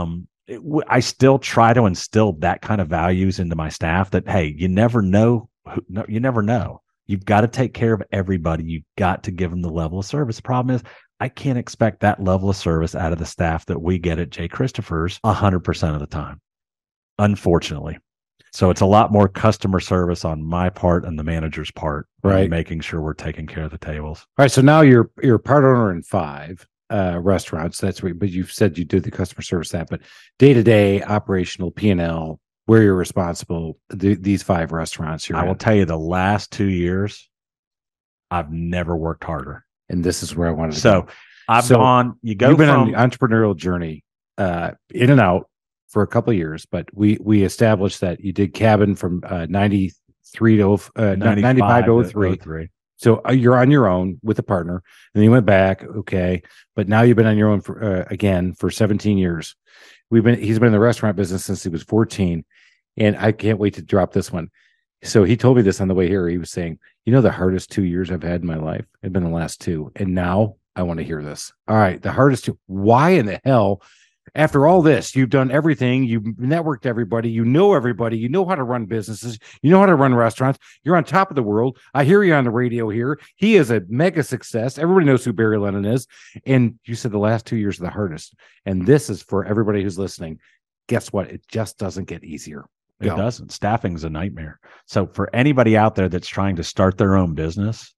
Speaker 1: I still try to instill that kind of values into my staff that, hey, you never know. You never know. You've got to take care of everybody. You've got to give them the level of service. The problem is I can't expect that level of service out of the staff that we get at Jay Christopher's 100% of the time, unfortunately. So it's a lot more customer service on my part and the manager's part,
Speaker 4: right?
Speaker 1: Making sure we're taking care of the tables.
Speaker 4: All right. So now you're part owner in 5 restaurants. But you've said you did the customer service that, but day-to-day operational P&L, where you're responsible, these 5 restaurants.
Speaker 1: I will tell you, the last 2 years, I've never worked harder.
Speaker 4: And this is where I wanted to
Speaker 1: go. You've been
Speaker 4: on the entrepreneurial journey, in and out for a couple of years, but we established that you did Cabin from 93 to 95 to 03. So you're on your own with a partner, and then you went back. Okay. But now you've been on your own for 17 years. He's been in the restaurant business since he was 14, and I can't wait to drop this one. So he told me this on the way here. He was saying, the hardest 2 years I've had in my life have been the last 2. And now I want to hear this. All right. The hardest 2. Why in the hell, after all this, you've done everything. You've networked everybody. You know everybody. You know how to run businesses. You know how to run restaurants. You're on top of the world. I hear you on the radio here. He is a mega success. Everybody knows who Barry Lennon is. And you said the last 2 years are the hardest. And this is for everybody who's listening. Guess what? It just doesn't get easier.
Speaker 1: It doesn't. Staffing's a nightmare. So for anybody out there that's trying to start their own business,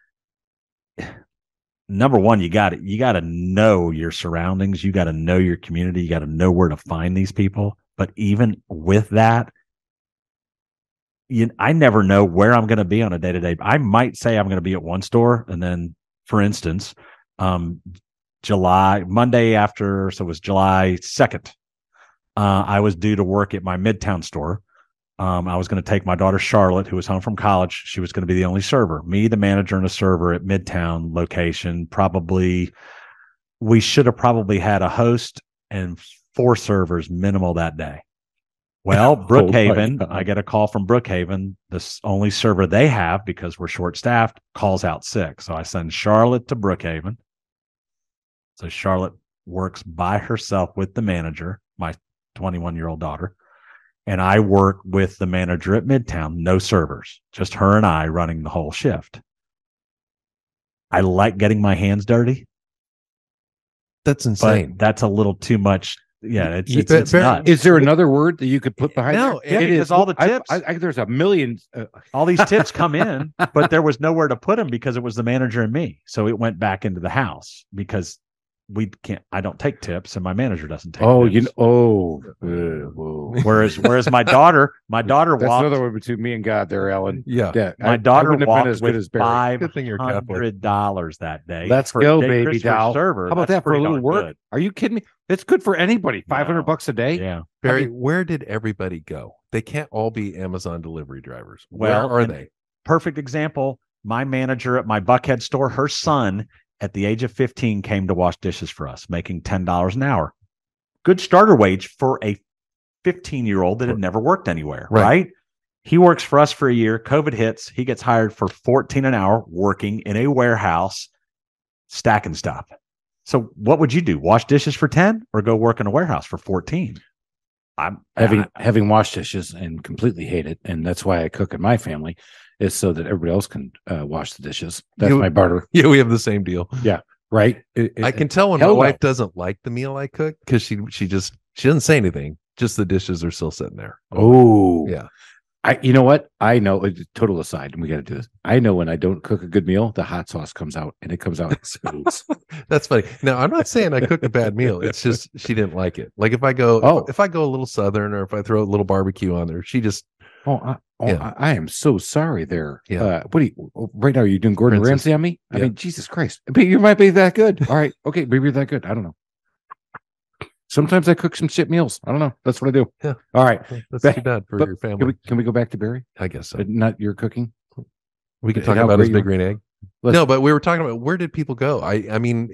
Speaker 1: number one, you got to know your surroundings. You got to know your community. You got to know where to find these people. But even with that, I never know where I'm going to be on a day-to-day. I might say I'm going to be at one store, and then, for instance, Monday after, so it was July 2nd. I was due to work at my Midtown store. I was going to take my daughter Charlotte, who was home from college. She was going to be the only server. Me, the manager, and a server at Midtown location. We should have probably had a host and 4 servers minimal that day. Well, Brookhaven, I get a call from Brookhaven, the only server they have because we're short-staffed, calls out sick. So I send Charlotte to Brookhaven. So Charlotte works by herself with the manager, my 21-year-old daughter, and I work with the manager at Midtown, no servers, just her and I running the whole shift. I like getting my hands dirty.
Speaker 2: That's insane.
Speaker 1: But that's a little too much. Yeah, it's nuts.
Speaker 4: Is there another word that you could put behind
Speaker 2: no,
Speaker 4: that?
Speaker 1: Yeah, because all the tips.
Speaker 4: There's a million.
Speaker 1: All these tips come in, but there was nowhere to put them because it was the manager and me. So it went back into the house because I don't take tips, and my manager doesn't take
Speaker 4: Oh,
Speaker 1: tips.
Speaker 4: whoa.
Speaker 1: Whereas my daughter
Speaker 4: That's
Speaker 1: walked.
Speaker 4: another one between me and God there, Ellen.
Speaker 2: Yeah.
Speaker 1: My daughter
Speaker 4: wouldn't have been
Speaker 1: walked
Speaker 4: as good
Speaker 1: with
Speaker 4: as Barry.
Speaker 2: Good thing you're Catholic.
Speaker 1: $500 that day.
Speaker 4: Let's
Speaker 1: for
Speaker 4: go,
Speaker 1: Jay
Speaker 4: baby
Speaker 1: Christopher's
Speaker 4: doll.
Speaker 1: server.
Speaker 4: How about
Speaker 1: That's
Speaker 4: that for a
Speaker 1: pretty
Speaker 4: little
Speaker 1: darn
Speaker 4: work?
Speaker 1: good.
Speaker 4: Are you kidding me? It's good for anybody.
Speaker 1: No.
Speaker 4: $500 a day.
Speaker 1: Yeah.
Speaker 2: Barry, where did everybody go? They can't all be Amazon delivery drivers.
Speaker 1: Well,
Speaker 2: where are
Speaker 1: and-
Speaker 2: they?
Speaker 1: Perfect example. My manager at my Buckhead store, her son at the age of 15 came to wash dishes for us, making $10 an hour. Good starter wage for a 15-year-old that had never worked anywhere,
Speaker 2: Right.
Speaker 1: right? He works for us for a year. COVID hits. He gets hired for $14 an hour working in a warehouse, stacking stuff. So what would you do? Wash dishes for 10 or go work in a warehouse for 14?
Speaker 4: Having washed dishes and completely hate it, and that's why I cook in my family, is so that everybody else can wash the dishes. That's
Speaker 2: You-
Speaker 4: my barter,
Speaker 2: Yeah, we have the same deal.
Speaker 4: right?
Speaker 2: I can tell when my
Speaker 4: hell no.
Speaker 2: wife doesn't like the meal I cook because she doesn't say anything. Just the dishes are still sitting there.
Speaker 4: Oh,
Speaker 2: Yeah.
Speaker 4: You know what? I know. Total aside, and we got to do this. I know when I don't cook a good meal, the hot sauce comes out, and it comes out in spades.
Speaker 2: That's funny. Now, I'm not saying I cook a bad meal. It's just she didn't like it. Like if I go a little southern or if I throw a little barbecue on there, she just Yeah.
Speaker 4: I am so sorry there.
Speaker 2: Yeah.
Speaker 4: What do you right now? Are you doing Gordon
Speaker 2: Princess.
Speaker 4: Ramsay on me? I
Speaker 2: Yeah.
Speaker 4: mean, Jesus Christ. But you might be that good. All right. Okay. Maybe you're that good. I don't know. Sometimes I cook some shit meals. I don't know. That's what I do.
Speaker 2: Yeah.
Speaker 4: All right.
Speaker 2: that's too bad for
Speaker 4: But
Speaker 2: your family.
Speaker 4: Can we go back to Barry?
Speaker 2: I guess so.
Speaker 4: But not your cooking?
Speaker 2: We can
Speaker 4: and
Speaker 2: talk
Speaker 4: how
Speaker 2: about his
Speaker 4: great
Speaker 2: big green egg.
Speaker 4: Let's-
Speaker 2: No, but we were talking about where did people go? I mean,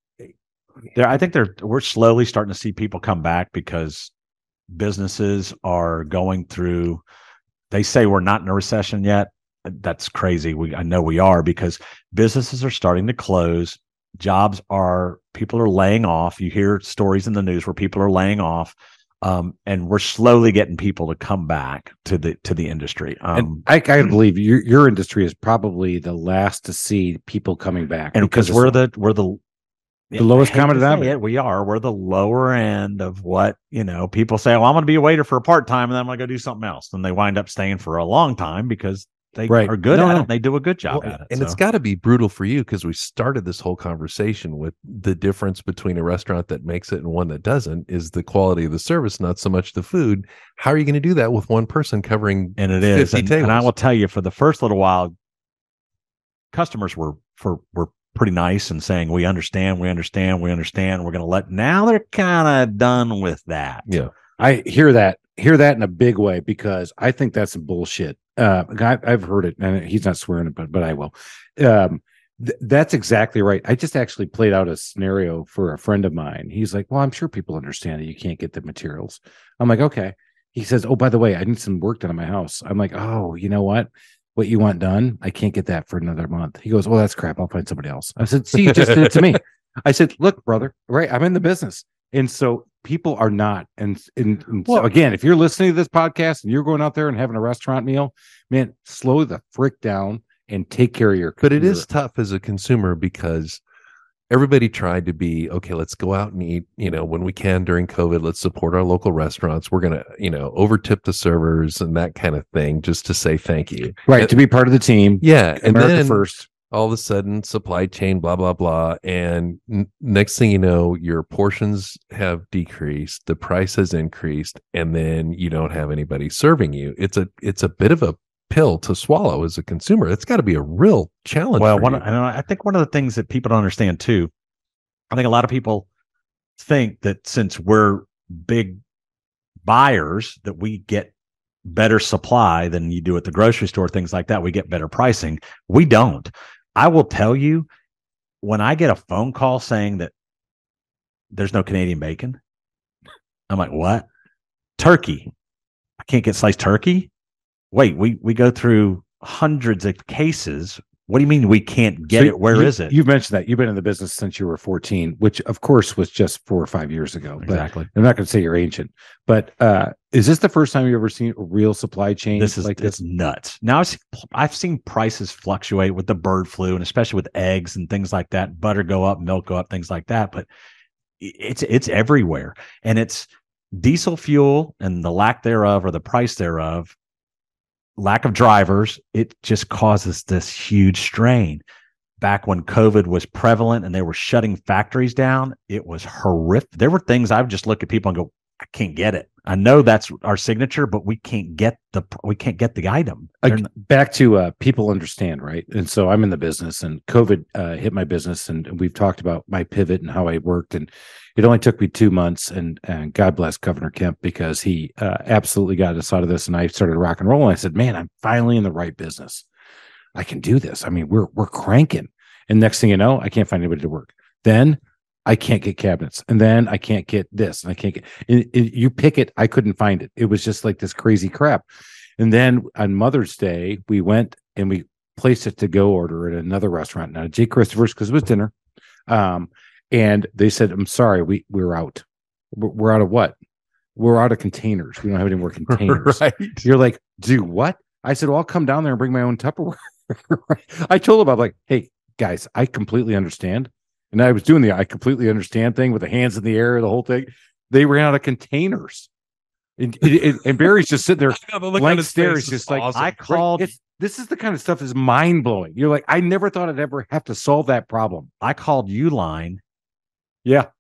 Speaker 1: I think we're slowly starting to see people come back because businesses are going through. They say we're not in a recession yet. That's crazy. I know we are because businesses are starting to close. People are laying off. You hear stories in the news where people are laying off, and we're slowly getting people to come back to the industry.
Speaker 4: And I gotta believe your industry is probably the last to see people coming back,
Speaker 1: and because we're the
Speaker 4: lowest
Speaker 1: I hate
Speaker 4: common
Speaker 1: to say
Speaker 4: denominator.
Speaker 1: it, we are. We're the lower end of what, people say, well, I'm going to be a waiter for a part-time and then I'm going to go do something else. And they wind up staying for a long time because they
Speaker 4: Right.
Speaker 1: are good
Speaker 4: No,
Speaker 1: at
Speaker 4: no.
Speaker 1: it. And they do a good job
Speaker 2: well,
Speaker 1: at it.
Speaker 2: and
Speaker 1: So,
Speaker 2: it's got to be brutal for you because we started this whole conversation with the difference between a restaurant that makes it and one that doesn't is the quality of the service, not so much the food. How are you going to do that with one person covering
Speaker 1: and it is.
Speaker 2: 50
Speaker 1: And I
Speaker 2: tables?
Speaker 1: will tell you, for the first little while, customers were pretty nice and saying, we understand. We're going to let, now they're kind of done with that.
Speaker 2: Yeah.
Speaker 4: I hear that in a big way because I think that's some bullshit. I've heard it, and he's not swearing it, but I will. That's exactly right. I just actually played out a scenario for a friend of mine. He's like, "Well, I'm sure people understand that you can't get the materials." I'm like, "Okay." He says, "Oh, by the way, I need some work done on my house." I'm like, "Oh, you know what? What you want done? I can't get that for another month." He goes, "Well, that's crap. I'll find somebody else." I said, "See, you just did it to me." I said, "Look, brother, right? I'm in the business." And so people are not. And so again, if you're listening to this podcast and you're going out there and having a restaurant meal, man, slow the frick down and take care of your.
Speaker 2: But it is tough as a consumer because everybody tried to be, okay, let's go out and eat, when we can during COVID, let's support our local restaurants. We're going to, over tip the servers and that kind of thing, just to say thank you.
Speaker 4: Right. To be part of the team.
Speaker 2: Yeah. And
Speaker 4: America
Speaker 2: then
Speaker 4: first.
Speaker 2: all of a sudden supply chain, blah, blah, blah. And next thing you know, your portions have decreased, the price has increased, and then you don't have anybody serving you. It's a bit of a pill to swallow as a consumer. It's got to be a real challenge.
Speaker 1: Well,
Speaker 2: for you.
Speaker 1: I think one of the things that people don't understand too, I think a lot of people think that since we're big buyers, that we get better supply than you do at the grocery store, things like that. We get better pricing. We don't. I will tell you, when I get a phone call saying that there's no Canadian bacon, I'm like, what? Turkey. I can't get sliced turkey. Wait, we go through hundreds of cases. What do you mean we can't get it? Where is it?
Speaker 4: You've mentioned that you've been in the business since you were 14, which of course was just 4 or 5 years ago. But
Speaker 1: Exactly.
Speaker 4: I'm not going to say you're ancient, but is this the first time you've ever seen a real supply chain?
Speaker 1: This is
Speaker 4: like
Speaker 1: it's nuts. Now I've seen prices fluctuate with the bird flu, and especially with eggs and things like that. Butter go up, milk go up, things like that. But it's everywhere, and it's diesel fuel and the lack thereof, or the price thereof. Lack of drivers, it just causes this huge strain. back when COVID was prevalent and they were shutting factories down, it was horrific. There were things I would just look at people and go, I can't get it. I know that's our signature, but we can't get the item.
Speaker 4: Back to people understand, right? And so I'm in the business, and COVID hit my business, and we've talked about my pivot and how I worked, and it only took me 2 months. And God bless Governor Kemp, because he absolutely got us out of this, and I started rock and roll. And I said, man, I'm finally in the right business. I can do this. I mean, we're cranking. And next thing you know, I can't find anybody to work. Then I can't get cabinets, and then I can't get this, and I can't get you pick it. I couldn't find it. It was just like this crazy crap. And then on Mother's Day, we went and we placed a to-go order at another restaurant, not J. Christopher's, because it was dinner. And they said, I'm sorry, we're out. We're out of what? We're out of containers. We don't have any more containers.
Speaker 2: Right.
Speaker 4: You're like, do what? I said, well, I'll come down there and bring my own Tupperware. I told them, I'm like, hey, guys, I completely understand. And I was doing the I completely understand thing with the hands in the air, the whole thing. They ran out of containers. And Barry's just sitting there, blank stare. He's just like,
Speaker 2: awesome.
Speaker 1: I called.
Speaker 4: This is the kind of stuff is mind blowing. You're like, I never thought I'd ever have to solve that problem.
Speaker 1: I called Uline
Speaker 4: Yeah.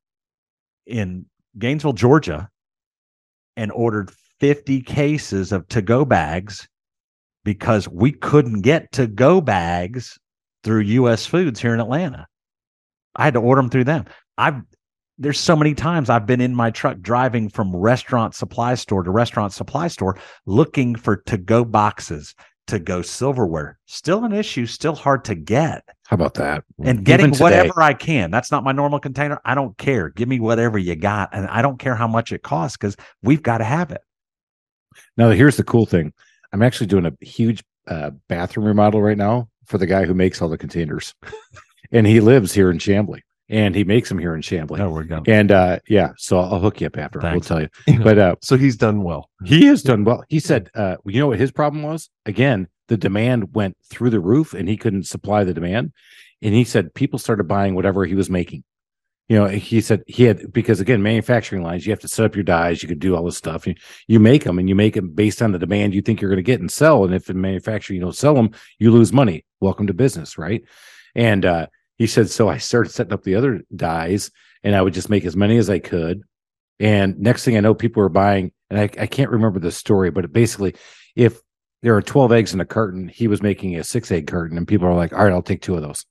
Speaker 1: in Gainesville, Georgia, and ordered 50 cases of to-go bags because we couldn't get to-go bags through U.S. Foods here in Atlanta. I had to order them through them. There's so many times I've been in my truck driving from restaurant supply store to restaurant supply store looking for to-go boxes, to-go silverware. Still an issue, still hard to get.
Speaker 4: How about that?
Speaker 1: And getting whatever I can. That's not my normal container. I don't care. Give me whatever you got. And I don't care how much it costs because we've got to have it.
Speaker 4: Now, here's the cool thing. I'm actually doing a huge bathroom remodel right now for the guy who makes all the containers. And he lives here in Chamblee, and he makes them here in Chamblee.
Speaker 1: Oh, we're going.
Speaker 4: And yeah, so I'll hook you up after.
Speaker 1: Thanks.
Speaker 4: We'll tell you. But
Speaker 2: So he's done well.
Speaker 4: he has done well. He said, you know what his problem was? Again, the demand went through the roof, and he couldn't supply the demand. And he said people started buying whatever he was making. You know, he said he had, because again, manufacturing lines, you have to set up your dies, you could do all this stuff. You make them, and you make them based on the demand you think you're going to get and sell. And if in manufacturing you don't sell them, you lose money. Welcome to business, right? And he said, so I started setting up the other dies, and I would just make as many as I could. And next thing I know, people were buying, and I can't remember the story, but basically, if there are 12 eggs in a carton, he was making a 6-egg carton, and people are like, all right, I'll take 2 of those.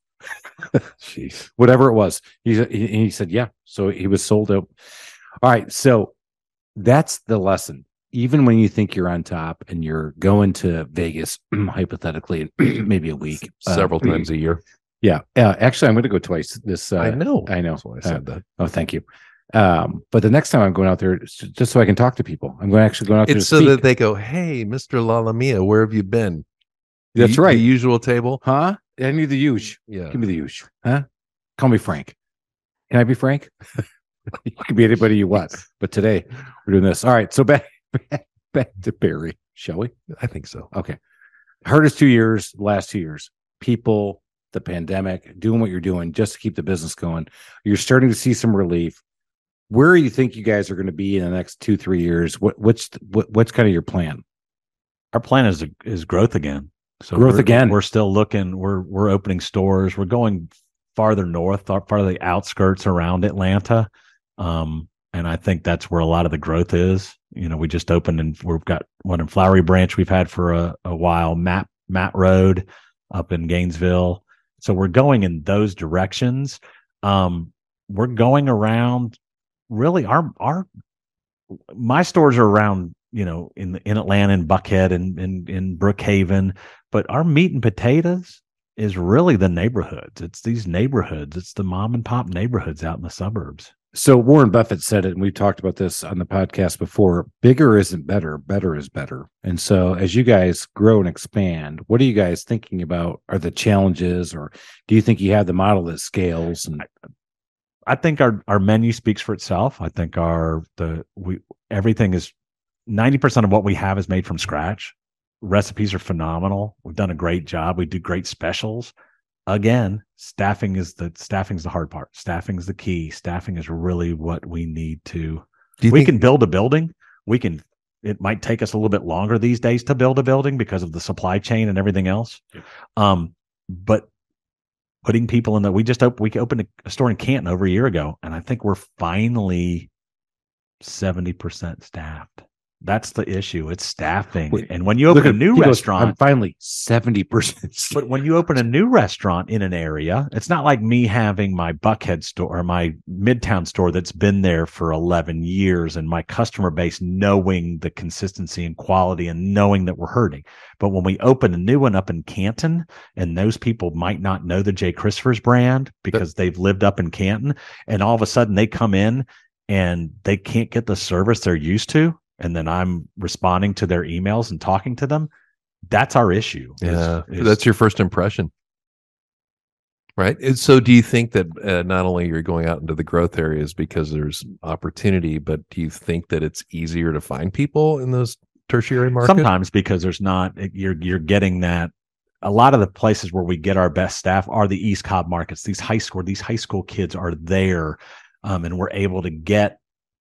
Speaker 4: Jeez. Whatever it was. He said, yeah. So he was sold out. All right. So that's the lesson. Even when you think you're on top and you're going to Vegas, hypothetically, maybe a week,
Speaker 2: Several times a year.
Speaker 4: Yeah. Actually, I'm going to go twice this.
Speaker 2: I know.
Speaker 4: That's
Speaker 2: why I said that.
Speaker 4: Oh, thank you. But the next time I'm going out there, it's just so I can talk to people. I'm going out there.
Speaker 2: It's so that they go, hey, Mr. Lalamia, where have you been?
Speaker 4: That's right.
Speaker 2: The usual table.
Speaker 4: Huh? I need the huge.
Speaker 2: Yeah.
Speaker 4: Give me the huge. Huh? Call me Frank. Can I be Frank? You can be anybody you want. But today we're doing this. All right. So back to Barry, shall we?
Speaker 2: I think so.
Speaker 4: Okay. Hardest 2 years, last 2 years. People, the pandemic, doing what you're doing just to keep the business going. You're starting to see some relief. Where do you think you guys are going to be in the next 2-3 years? What's kind of your plan?
Speaker 1: Our plan is growth again. So
Speaker 4: Growth again.
Speaker 1: We're still looking. We're opening stores. We're going farther north, farther the outskirts around Atlanta, and I think that's where a lot of the growth is. You know, we just opened, and we've got one in Flowery Branch we've had for a while. Matt Road up in Gainesville. So we're going in those directions. We're going around. Really, my stores are around. You know, in Atlanta and Buckhead and in Brookhaven, but our meat and potatoes is really the neighborhoods. It's these neighborhoods. It's the mom and pop neighborhoods out in the suburbs.
Speaker 4: So Warren Buffett said it, and we've talked about this on the podcast before. Bigger isn't better. Better is better. And so as you guys grow and expand, what are you guys thinking about are the challenges, or do you think you have the model that scales? And
Speaker 1: I think our menu speaks for itself. I think everything is 90% of what we have is made from scratch. Recipes are phenomenal. We've done a great job. We do great specials. Again, staffing is the hard part. Staffing is the key. Staffing is really what we need to. We can build a building. It might take us a little bit longer these days to build a building because of the supply chain and everything else. But putting people in we opened a store in Canton over a year ago, and I think we're finally 70% staffed. That's the issue. It's staffing.
Speaker 4: Wait,
Speaker 1: and when you open a new restaurant,
Speaker 4: I'm finally 70%.
Speaker 1: But when you open a new restaurant in an area, it's not like me having my Buckhead store or my Midtown store that's been there for 11 years and my customer base knowing the consistency and quality and knowing that we're hurting. But when we open a new one up in Canton, and those people might not know the J. Christopher's brand because they've lived up in Canton, and all of a sudden they come in and they can't get the service they're used to, and then I'm responding to their emails and talking to them. That's our issue.
Speaker 2: Yeah, that's your first impression, right? And so do you think that not only you're going out into the growth areas because there's opportunity, but do you think that it's easier to find people in those tertiary markets?
Speaker 1: Sometimes, because there's not, you're getting that. A lot of the places where we get our best staff are the East Cobb markets. These high school kids are there, and we're able to get,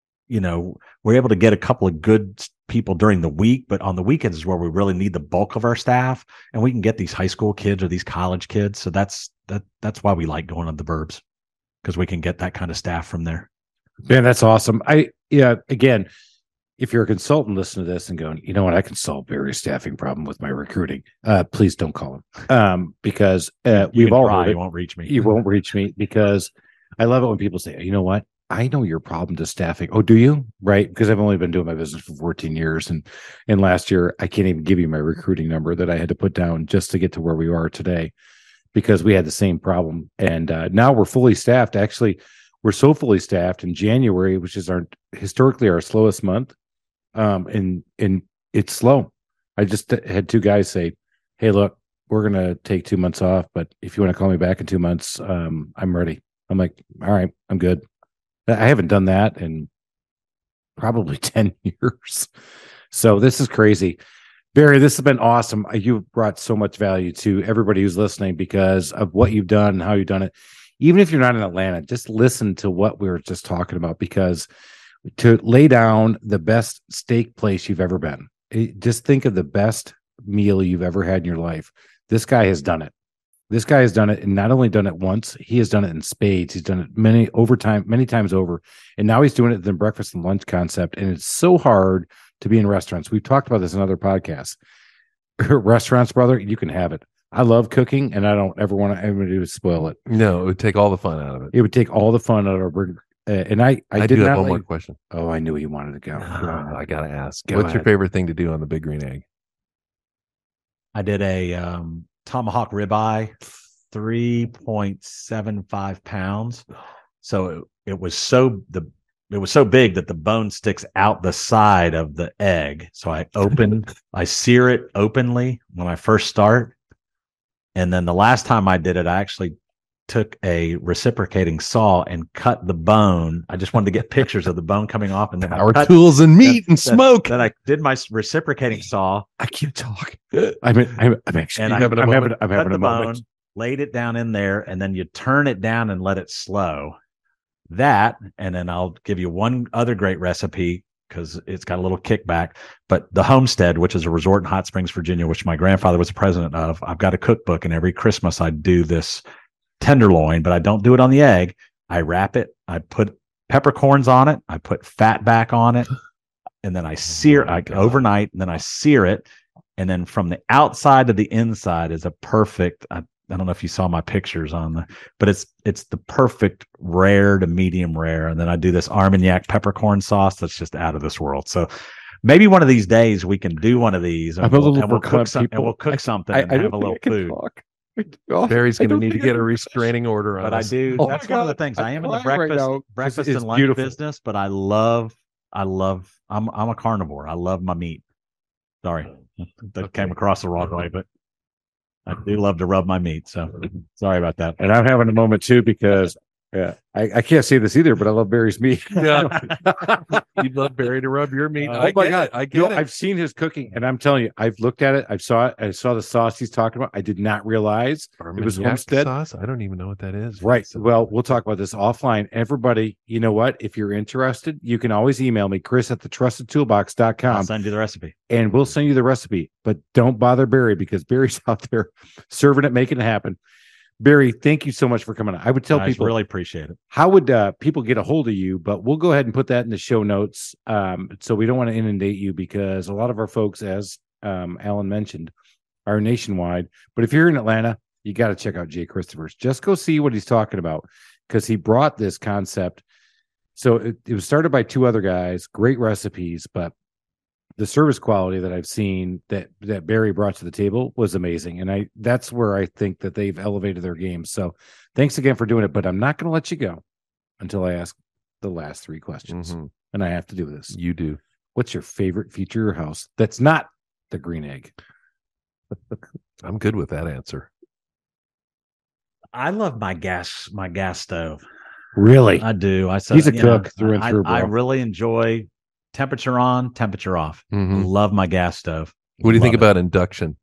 Speaker 1: we're able to get a couple of good people during the week, but on the weekends is where we really need the bulk of our staff, and we can get these high school kids or these college kids. So that's why we like going to the burbs, because we can get that kind of staff from there.
Speaker 4: Man, that's awesome. Again, if you're a consultant, listen to this and going, you know what, I can solve Barry's staffing problem with my recruiting. Please don't call him, because we've all heard it.
Speaker 1: You won't reach me.
Speaker 4: You won't reach me, because I love it when people say, you know what, I know your problem to staffing. Oh, do you? Right? Because I've only been doing my business for 14 years. And last year, I can't even give you my recruiting number that I had to put down just to get to where we are today, because we had the same problem. And now we're fully staffed. Actually, we're so fully staffed in January, which is historically our slowest month. And it's slow. I just had two guys say, hey, look, we're going to take 2 months off, but if you want to call me back in 2 months, I'm ready. I'm like, all right, I'm good. I haven't done that in probably 10 years. So this is crazy. Barry, this has been awesome. You've brought so much value to everybody who's listening because of what you've done and how you've done it. Even if you're not in Atlanta, just listen to what we were just talking about, because to lay down the best steak place you've ever been, just think of the best meal you've ever had in your life. This guy has done it. This guy has done it, and not only done it once, he has done it in spades. He's done it many times over. And now he's doing it in the breakfast and lunch concept. And it's so hard to be in restaurants. We've talked about this in other podcasts. Restaurants, brother, you can have it. I love cooking, and I don't ever want anybody to spoil it.
Speaker 2: No, it would take all the fun out of it.
Speaker 4: It would take all the fun out of it. And I
Speaker 2: do have one more question.
Speaker 4: Oh, I knew he wanted to go.
Speaker 2: I got to ask.
Speaker 4: Go
Speaker 2: What's
Speaker 4: ahead.
Speaker 2: your favorite thing to do on the Big Green Egg?
Speaker 1: I did a tomahawk ribeye, 3.75 pounds. So it was so big that the bone sticks out the side of the egg. So I sear it openly when I first start. And then the last time I did it, I actually took a reciprocating saw and cut the bone. I just wanted to get pictures of the bone coming off, and then
Speaker 2: Our tools and meat and smoke.
Speaker 1: Then I did my reciprocating saw.
Speaker 4: I can't talk. I'm actually
Speaker 1: And
Speaker 4: I'm having a moment.
Speaker 1: Bone, laid it down in there, and then you turn it down and let it slow. That, and then I'll give you one other great recipe because it's got a little kickback. But the Homestead, which is a resort in Hot Springs, Virginia, which my grandfather was the president of, I've got a cookbook, and every Christmas I do this tenderloin, but I don't do it on the egg. I wrap it. I put peppercorns on it. I put fat back on it, and then I sear it overnight. And then I sear it, and then from the outside to the inside is a perfect. I don't know if you saw my pictures but it's the perfect rare to medium rare. And then I do this Armagnac peppercorn sauce that's just out of this world. So maybe one of these days we can do one of these, and we'll cook something and have a little food.
Speaker 2: Barry's going to need to get a restraining order on
Speaker 1: But
Speaker 2: us.
Speaker 1: I do. That's one of the things. I am in the breakfast and lunch business, but I'm a carnivore. I love my meat. Sorry, that came across the wrong way, but I do love to rub my meat. So sorry about that.
Speaker 4: And I'm having a moment too, because I can't say this either, but I love Barry's meat.
Speaker 2: Yeah. You'd love Barry to rub your meat.
Speaker 4: I get it. I've seen his cooking, and I'm telling you, I've looked at it. I saw the sauce he's talking about. I did not realize it was Homestead
Speaker 2: sauce. I don't even know what that is.
Speaker 4: Right. Well, we'll talk about this offline. Everybody, you know what? If you're interested, you can always email me, Chris@thetrustedtoolbox.com.
Speaker 1: I'll send you the recipe.
Speaker 4: And we'll send you the recipe. But don't bother Barry, because Barry's out there serving it, making it happen. Barry, thank you so much for coming on. I would tell
Speaker 1: Guys,
Speaker 4: people,
Speaker 1: really appreciate it.
Speaker 4: how would people get a hold of you? But we'll go ahead and put that in the show notes. So we don't want to inundate you because a lot of our folks, as Alan mentioned, are nationwide. But if you're in Atlanta, you got to check out Jay Christopher's. Just go see what he's talking about because he brought this concept. So it was started by two other guys, great recipes, but the service quality that I've seen that Barry brought to the table was amazing. And that's where I think that they've elevated their game. So thanks again for doing it, but I'm not going to let you go until I ask the last three questions.
Speaker 2: Mhm.
Speaker 4: And I have to do this.
Speaker 2: You do.
Speaker 4: What's your favorite feature of your house that's not the green egg?
Speaker 2: I'm good with that answer.
Speaker 1: I love my gas stove.
Speaker 4: Really?
Speaker 1: I do.
Speaker 4: He's a cook through and through, bro.
Speaker 1: I really enjoy temperature on, temperature off.
Speaker 2: Mhm.
Speaker 1: Love my gas stove.
Speaker 2: What do you think
Speaker 1: Love it.
Speaker 2: about induction?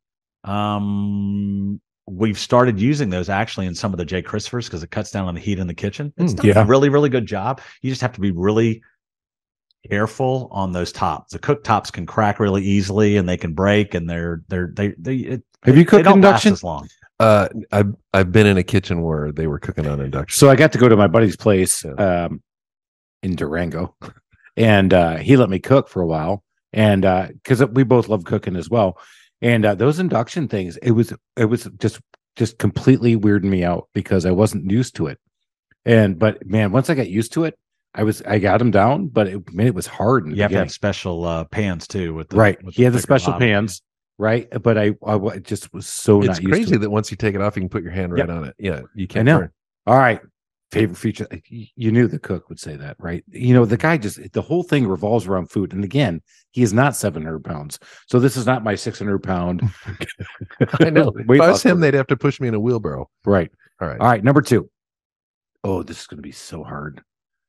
Speaker 1: We've started using those actually in some of the Jay Christophers because it cuts down on the heat in the kitchen. It's done
Speaker 4: Yeah.
Speaker 1: a really, really good job. You just have to be really careful on those tops. The cooktops can crack really easily and they can break, and
Speaker 4: Have you
Speaker 1: they
Speaker 4: cooked
Speaker 1: don't
Speaker 4: induction?
Speaker 1: last as long.
Speaker 2: I've been in a kitchen where they were cooking on induction.
Speaker 4: So I got to go to my buddy's place
Speaker 2: Yeah.
Speaker 4: in Durango, and he let me cook for a while, and because we both love cooking as well. And those induction things, it was just completely weirding me out because I wasn't used to it. But man, once I got used to it, I got them down, but it was hard. In the
Speaker 1: You have to
Speaker 4: beginning.
Speaker 1: have special pans too. With the,
Speaker 4: Right.
Speaker 1: with
Speaker 4: He had the
Speaker 1: thicker
Speaker 4: special
Speaker 1: bottom.
Speaker 4: pans, right? But I just was so
Speaker 2: It's
Speaker 4: not used
Speaker 2: crazy
Speaker 4: to it.
Speaker 2: that once you take it off, you can put your hand right on it. Yeah, you can't.
Speaker 4: know.
Speaker 2: burn.
Speaker 4: All right. Favorite feature. You knew the cook would say that, right? The guy the whole thing revolves around food. And again, he is not 700 pounds. So this is not my 600 pound.
Speaker 2: I know.
Speaker 4: weight
Speaker 2: If I
Speaker 4: loss
Speaker 2: was him,
Speaker 4: program.
Speaker 2: they'd have to push me in a wheelbarrow.
Speaker 4: Right.
Speaker 2: All right.
Speaker 4: All right. Number 2. Oh, this is going to be so hard.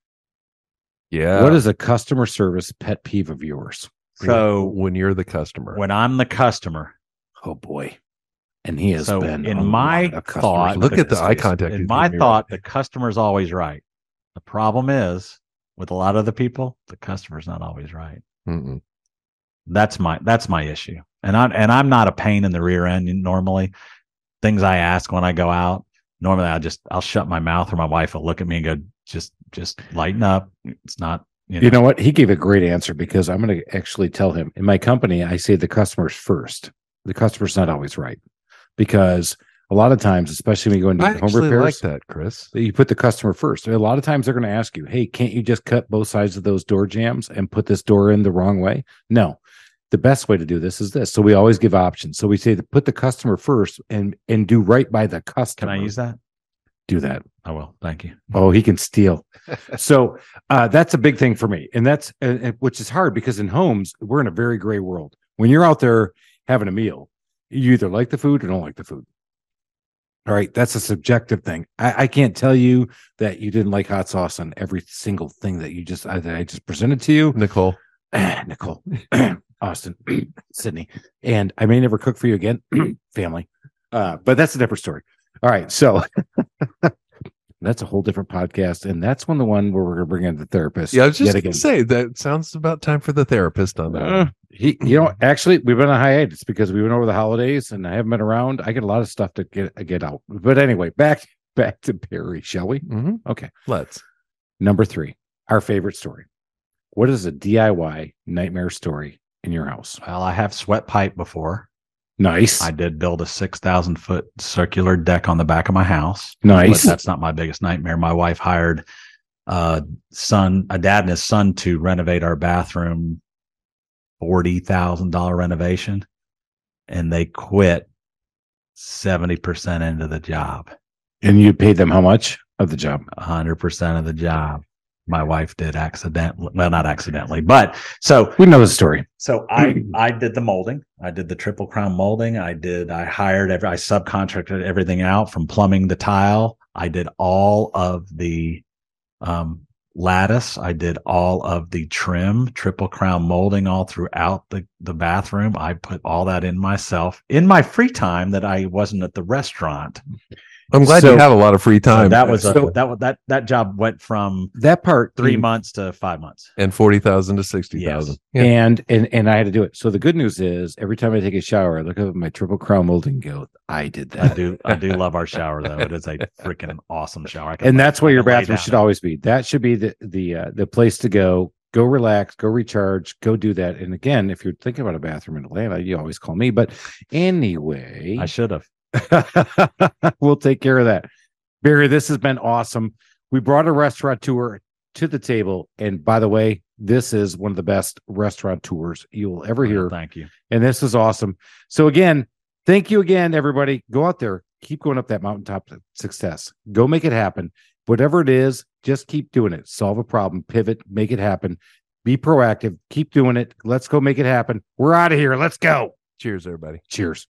Speaker 2: Yeah.
Speaker 4: What is a customer service pet peeve of yours?
Speaker 1: So
Speaker 2: when you're the customer?
Speaker 1: when I'm the customer,
Speaker 4: Oh boy. And he has
Speaker 1: So
Speaker 4: been
Speaker 1: in
Speaker 4: a
Speaker 1: my
Speaker 4: lot of customer
Speaker 1: thought-
Speaker 4: service
Speaker 2: Look at the
Speaker 4: these
Speaker 2: eye
Speaker 4: days.
Speaker 2: contact.
Speaker 1: in
Speaker 2: he's
Speaker 1: my
Speaker 2: giving me
Speaker 1: thought,
Speaker 2: right
Speaker 1: the customer's always right. The problem is with a lot of the people, the customer's not always right.
Speaker 2: there. Mm-mm.
Speaker 1: That's my issue. And I'm not a pain in the rear end normally. Things I ask when I go out, normally I'll shut my mouth, or my wife will look at me and go, just lighten up. It's not,
Speaker 4: You know what? He gave a great answer because I'm going to actually tell him in my company, I say the customer's first. The customer's not always right because a lot of times, especially when you go into
Speaker 2: I
Speaker 4: home
Speaker 2: actually
Speaker 4: repairs,
Speaker 2: like that, Chris.
Speaker 4: you put the customer first. A lot of times they're going to ask you, hey, can't you just cut both sides of those door jambs and put this door in the wrong way? No, the best way to do this is this. So we always give options. So we say to put the customer first and do right by the
Speaker 1: Can
Speaker 4: customer.
Speaker 1: I use that?
Speaker 4: Do that.
Speaker 1: I will. Thank you.
Speaker 4: Oh, he can steal. So that's a big thing for me. And that's which is hard because in homes, we're in a very gray world. When you're out there having a meal, you either like the food or don't like the food. All right. That's a subjective thing. I can't tell you that you didn't like hot sauce on every single thing that I just presented to you.
Speaker 2: Nicole.
Speaker 4: Nicole, Austin, Sydney. And I may never cook for you again, family. But that's a different story. All right. So that's a whole different podcast. And that's the one where we're going to bring in the therapist.
Speaker 2: Yeah, I was just
Speaker 4: yet
Speaker 2: going
Speaker 4: again.
Speaker 2: to say that sounds about time for the therapist on that.
Speaker 4: Actually, we've been on hiatus because we went over the holidays and I haven't been around. I get a lot of stuff to get out. But anyway, back to Barry, shall we?
Speaker 2: Mhm.
Speaker 4: Okay.
Speaker 2: Let's.
Speaker 4: Number 3, our favorite story. What is a DIY nightmare story in your house?
Speaker 1: Well, I have sweat pipe before.
Speaker 4: Nice.
Speaker 1: I did build a 6,000 foot circular deck on the back of my house.
Speaker 4: Nice.
Speaker 1: But that's not my biggest nightmare. My wife hired a dad and his son to renovate our bathroom, $40,000 renovation, and they quit 70% into the job.
Speaker 4: And you paid them how much of the job?
Speaker 1: 100% of the job. My wife did accidentally, well, not accidentally, but so
Speaker 4: We know the story.
Speaker 1: So I did the molding. I did the triple crown molding. I subcontracted everything out from plumbing to tile. I did all of the lattice. I did all of the trim, triple crown molding all throughout the bathroom. I put all that in myself in my free time that I wasn't at the restaurant.
Speaker 2: I'm glad
Speaker 4: So-
Speaker 2: you have a lot of free time.
Speaker 1: that was
Speaker 4: So-
Speaker 1: that job went from
Speaker 4: That part
Speaker 1: 3 months to 5 months.
Speaker 2: and 40,000 to 60,000.
Speaker 1: Yes.
Speaker 2: Yeah.
Speaker 4: and I had to do it. So the good news is every time I take a shower, I look up at my triple crown molding and go, I did
Speaker 1: I
Speaker 4: that.
Speaker 1: do love our shower though. It is a freaking awesome shower. I can
Speaker 4: And
Speaker 1: lay-
Speaker 4: that's where
Speaker 1: I
Speaker 4: your
Speaker 1: can lay
Speaker 4: bathroom
Speaker 1: down
Speaker 4: should
Speaker 1: in it.
Speaker 4: always be. That should be the place to go. Go relax, go recharge, go do that. And again, if you're thinking about a bathroom in Atlanta, you always call me. But anyway,
Speaker 1: I should have.
Speaker 4: we'll take care of that. Barry, this has been awesome. We brought a restaurant tour to the table. And by the way, this is one of the best restaurant tours you'll ever hear.
Speaker 1: Thank you.
Speaker 4: And this is awesome. So again, thank you again, everybody. Go out there, keep going up that mountaintop to success. Go make it happen. Whatever it is, just keep doing it. Solve a problem, pivot, make it happen. Be proactive. Keep doing it. Let's go make it happen. We're out of here. Let's go.
Speaker 2: Cheers, everybody.
Speaker 4: Cheers.